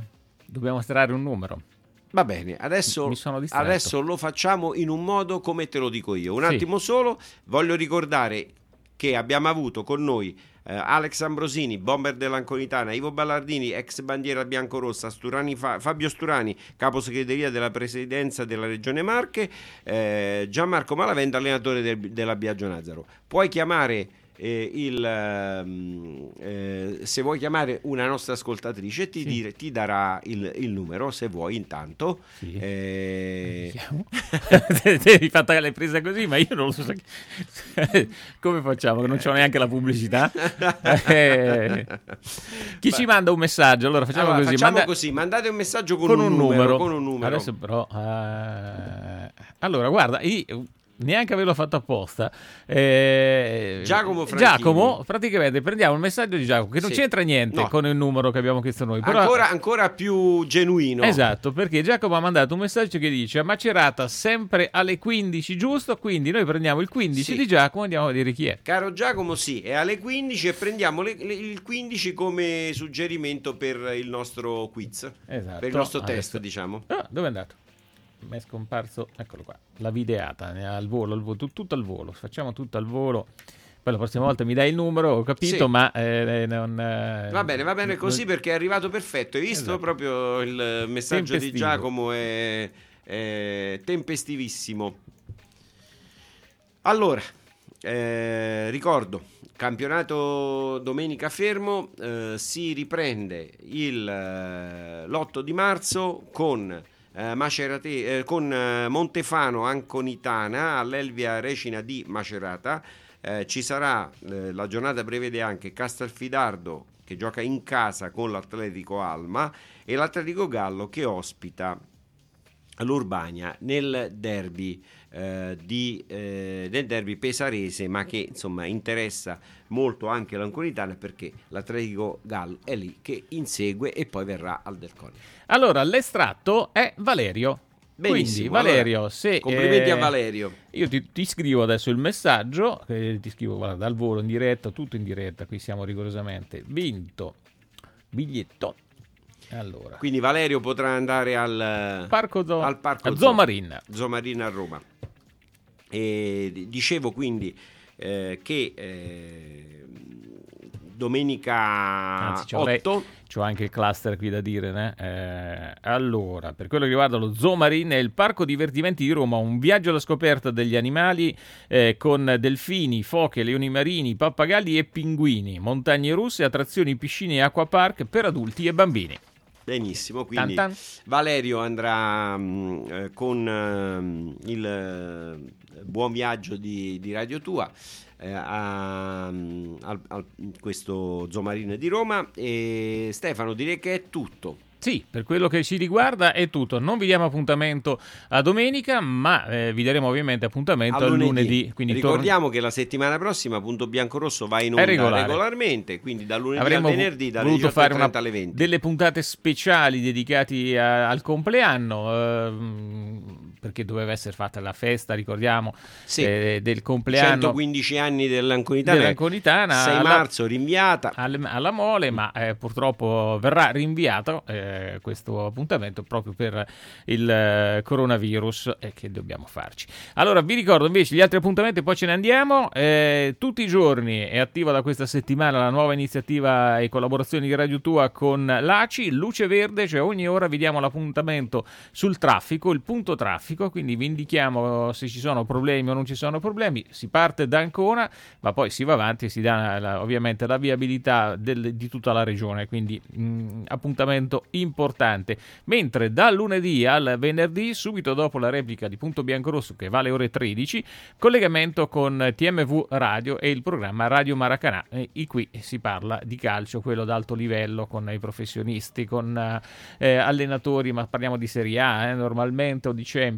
dobbiamo estrarre un numero. Va bene, adesso, Mi sono distratto. adesso lo facciamo in un modo come te lo dico io. Un Sì. attimo solo, voglio ricordare che abbiamo avuto con noi eh, Alex Ambrosini, bomber dell'Anconitana, Ivo Ballardini, ex bandiera biancorossa, Sturani Fa- Fabio Sturani, capo segreteria della presidenza della Regione Marche, eh, Gianmarco Malavenda, allenatore del, della Biagio Nazaro. Puoi chiamare eh, il ehm, eh, se vuoi chiamare una nostra ascoltatrice ti, Sì. dire, ti darà il, il numero se vuoi intanto. Sì. Eh, Hai fatto le prese così, ma io non lo so se- come facciamo, che non c'ho neanche la pubblicità. Eh, chi ci manda un messaggio? Allora facciamo allora, così, facciamo manda- così, mandate un messaggio con, con un, un numero, numero. con un numero. Adesso però eh, allora guarda, io neanche averlo fatto apposta. Eh, Giacomo Franchini. Giacomo, praticamente prendiamo il messaggio di Giacomo che non Sì. c'entra niente No. con il numero che abbiamo chiesto noi, però ancora, ancora più genuino. esatto, perché Giacomo ha mandato un messaggio che dice: a Macerata sempre alle quindici, giusto? Quindi noi prendiamo il quindici Sì. di Giacomo e andiamo a dire chi è. Caro Giacomo, sì, è alle quindici e prendiamo le- le- il quindici come suggerimento per il nostro quiz, Esatto. per il nostro Adesso- test, diciamo. Ah, dove è andato? Mi è scomparso, eccolo qua, la videata, eh, al volo, al volo, tut- tutto al volo, facciamo tutto al volo. Poi la prossima volta mi dai il numero, ho capito, Sì. ma eh, non... eh, Va bene, va bene così non- perché è arrivato perfetto. Hai visto Esatto. proprio il messaggio di Tempestivo. Giacomo è, è tempestivissimo. Allora, eh, ricordo, campionato domenica fermo, eh, si riprende il, eh, l'otto di marzo con eh, Macerate, eh, con eh, Montefano Anconitana all'Elvia Recina di Macerata. Eh, ci sarà, eh, la giornata prevede anche Castelfidardo che gioca in casa con l'Atletico Alma e l'Atletico Gallo che ospita l'Urbania nel derby eh, di, eh, nel derby pesarese, ma che insomma interessa molto anche l'Anconitana perché l'Atletico Gallo è lì che insegue e poi verrà al Derconi. Allora, l'estratto è Valerio. Benissimo, Quindi Valerio, allora, se complimenti eh, a Valerio. Io ti, ti scrivo adesso il messaggio, eh, ti scrivo guarda, dal volo in diretta, tutto in diretta, qui siamo rigorosamente. Vinto biglietto. Allora, Quindi Valerio potrà andare al Parco Zo- al parco a Zo- Zomarin. Zomarin a Roma. E d- dicevo quindi eh, che eh, domenica Anzi, c'ho, lei- otto c'ho anche il cluster qui da dire, né? Eh, allora, per quello che riguarda lo Zomarin, è il parco divertimenti di Roma, un viaggio alla scoperta degli animali eh, con delfini, foche, leoni marini, pappagalli e pinguini, montagne russe, attrazioni, piscine e acquapark per adulti e bambini. Benissimo, quindi Tan tan. Valerio andrà mh, eh, con ehm, il eh, buon viaggio di, di Radio Tua eh, a, mh, al, al- questo Zomarin di Roma e Stefano direi che è tutto. Sì, per quello che ci riguarda è tutto. Non vi diamo appuntamento a domenica, ma eh, vi daremo ovviamente appuntamento A al lunedì. Quindi ricordiamo che la settimana prossima Punto Biancorosso va in È onda regolare. regolarmente, quindi da lunedì avremmo al venerdì dalle voluto diciotto e fare una, trenta alle venti. delle puntate speciali dedicate a- al compleanno, ehm, perché doveva essere fatta la festa, ricordiamo, Sì. eh, del compleanno centoquindici anni dell'Anconitana, dell'Anconitana, sei alla- marzo rinviata. al- alla Mole, ma eh, purtroppo verrà rinviato eh, questo appuntamento proprio per il eh, coronavirus eh, che dobbiamo farci. Allora vi ricordo invece gli altri appuntamenti, poi ce ne andiamo. Eh, tutti i giorni è attiva da questa settimana la nuova iniziativa e collaborazione di Radio Tua con l'A C I, Luce Verde, cioè ogni ora vi diamo l'appuntamento sul traffico, il punto traffico, quindi vi indichiamo se ci sono problemi o non ci sono problemi. Si parte da Ancona, ma poi si va avanti e si dà la- ovviamente la viabilità del- di tutta la regione, quindi mh, appuntamento importante. Mentre dal lunedì al venerdì, subito dopo la replica di Punto Biancorosso che va alle ore tredici, collegamento con T M V Radio e il programma Radio Maracanã, eh, in cui si parla di calcio, quello d'alto livello, con i professionisti, con eh, allenatori, ma parliamo di Serie A eh, normalmente, o di Champions,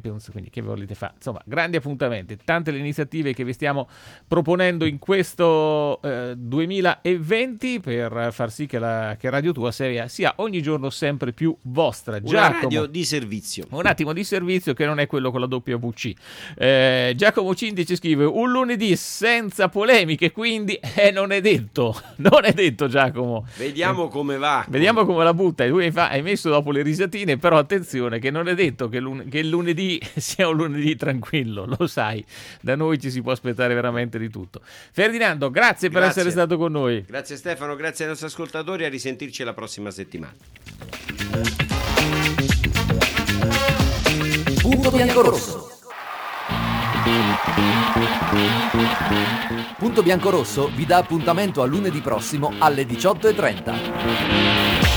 Champions, quindi che volete fare? Insomma, grandi appuntamenti, tante le iniziative che vi stiamo proponendo in questo eh, duemilaventi per far sì che, la, che Radio Tua sia, sia ogni giorno sempre più vostra. Una Giacomo, radio di servizio. un attimo di servizio che non è quello con la W C. Eh, Giacomo Cinti ci scrive: un lunedì senza polemiche, quindi eh, non è detto, non è detto, Giacomo. Vediamo come va. Vediamo come la butta. E lui fa, hai messo dopo le risatine, però attenzione che non è detto che, lun- che il lunedì sia un lunedì tranquillo, lo sai, da noi ci si può aspettare veramente di tutto. Ferdinando, grazie, per Grazie. essere stato con noi. Grazie Stefano, grazie ai nostri ascoltatori, a risentirci la prossima settimana. Punto biancorosso. Punto biancorosso vi dà appuntamento a lunedì prossimo alle diciotto e trenta.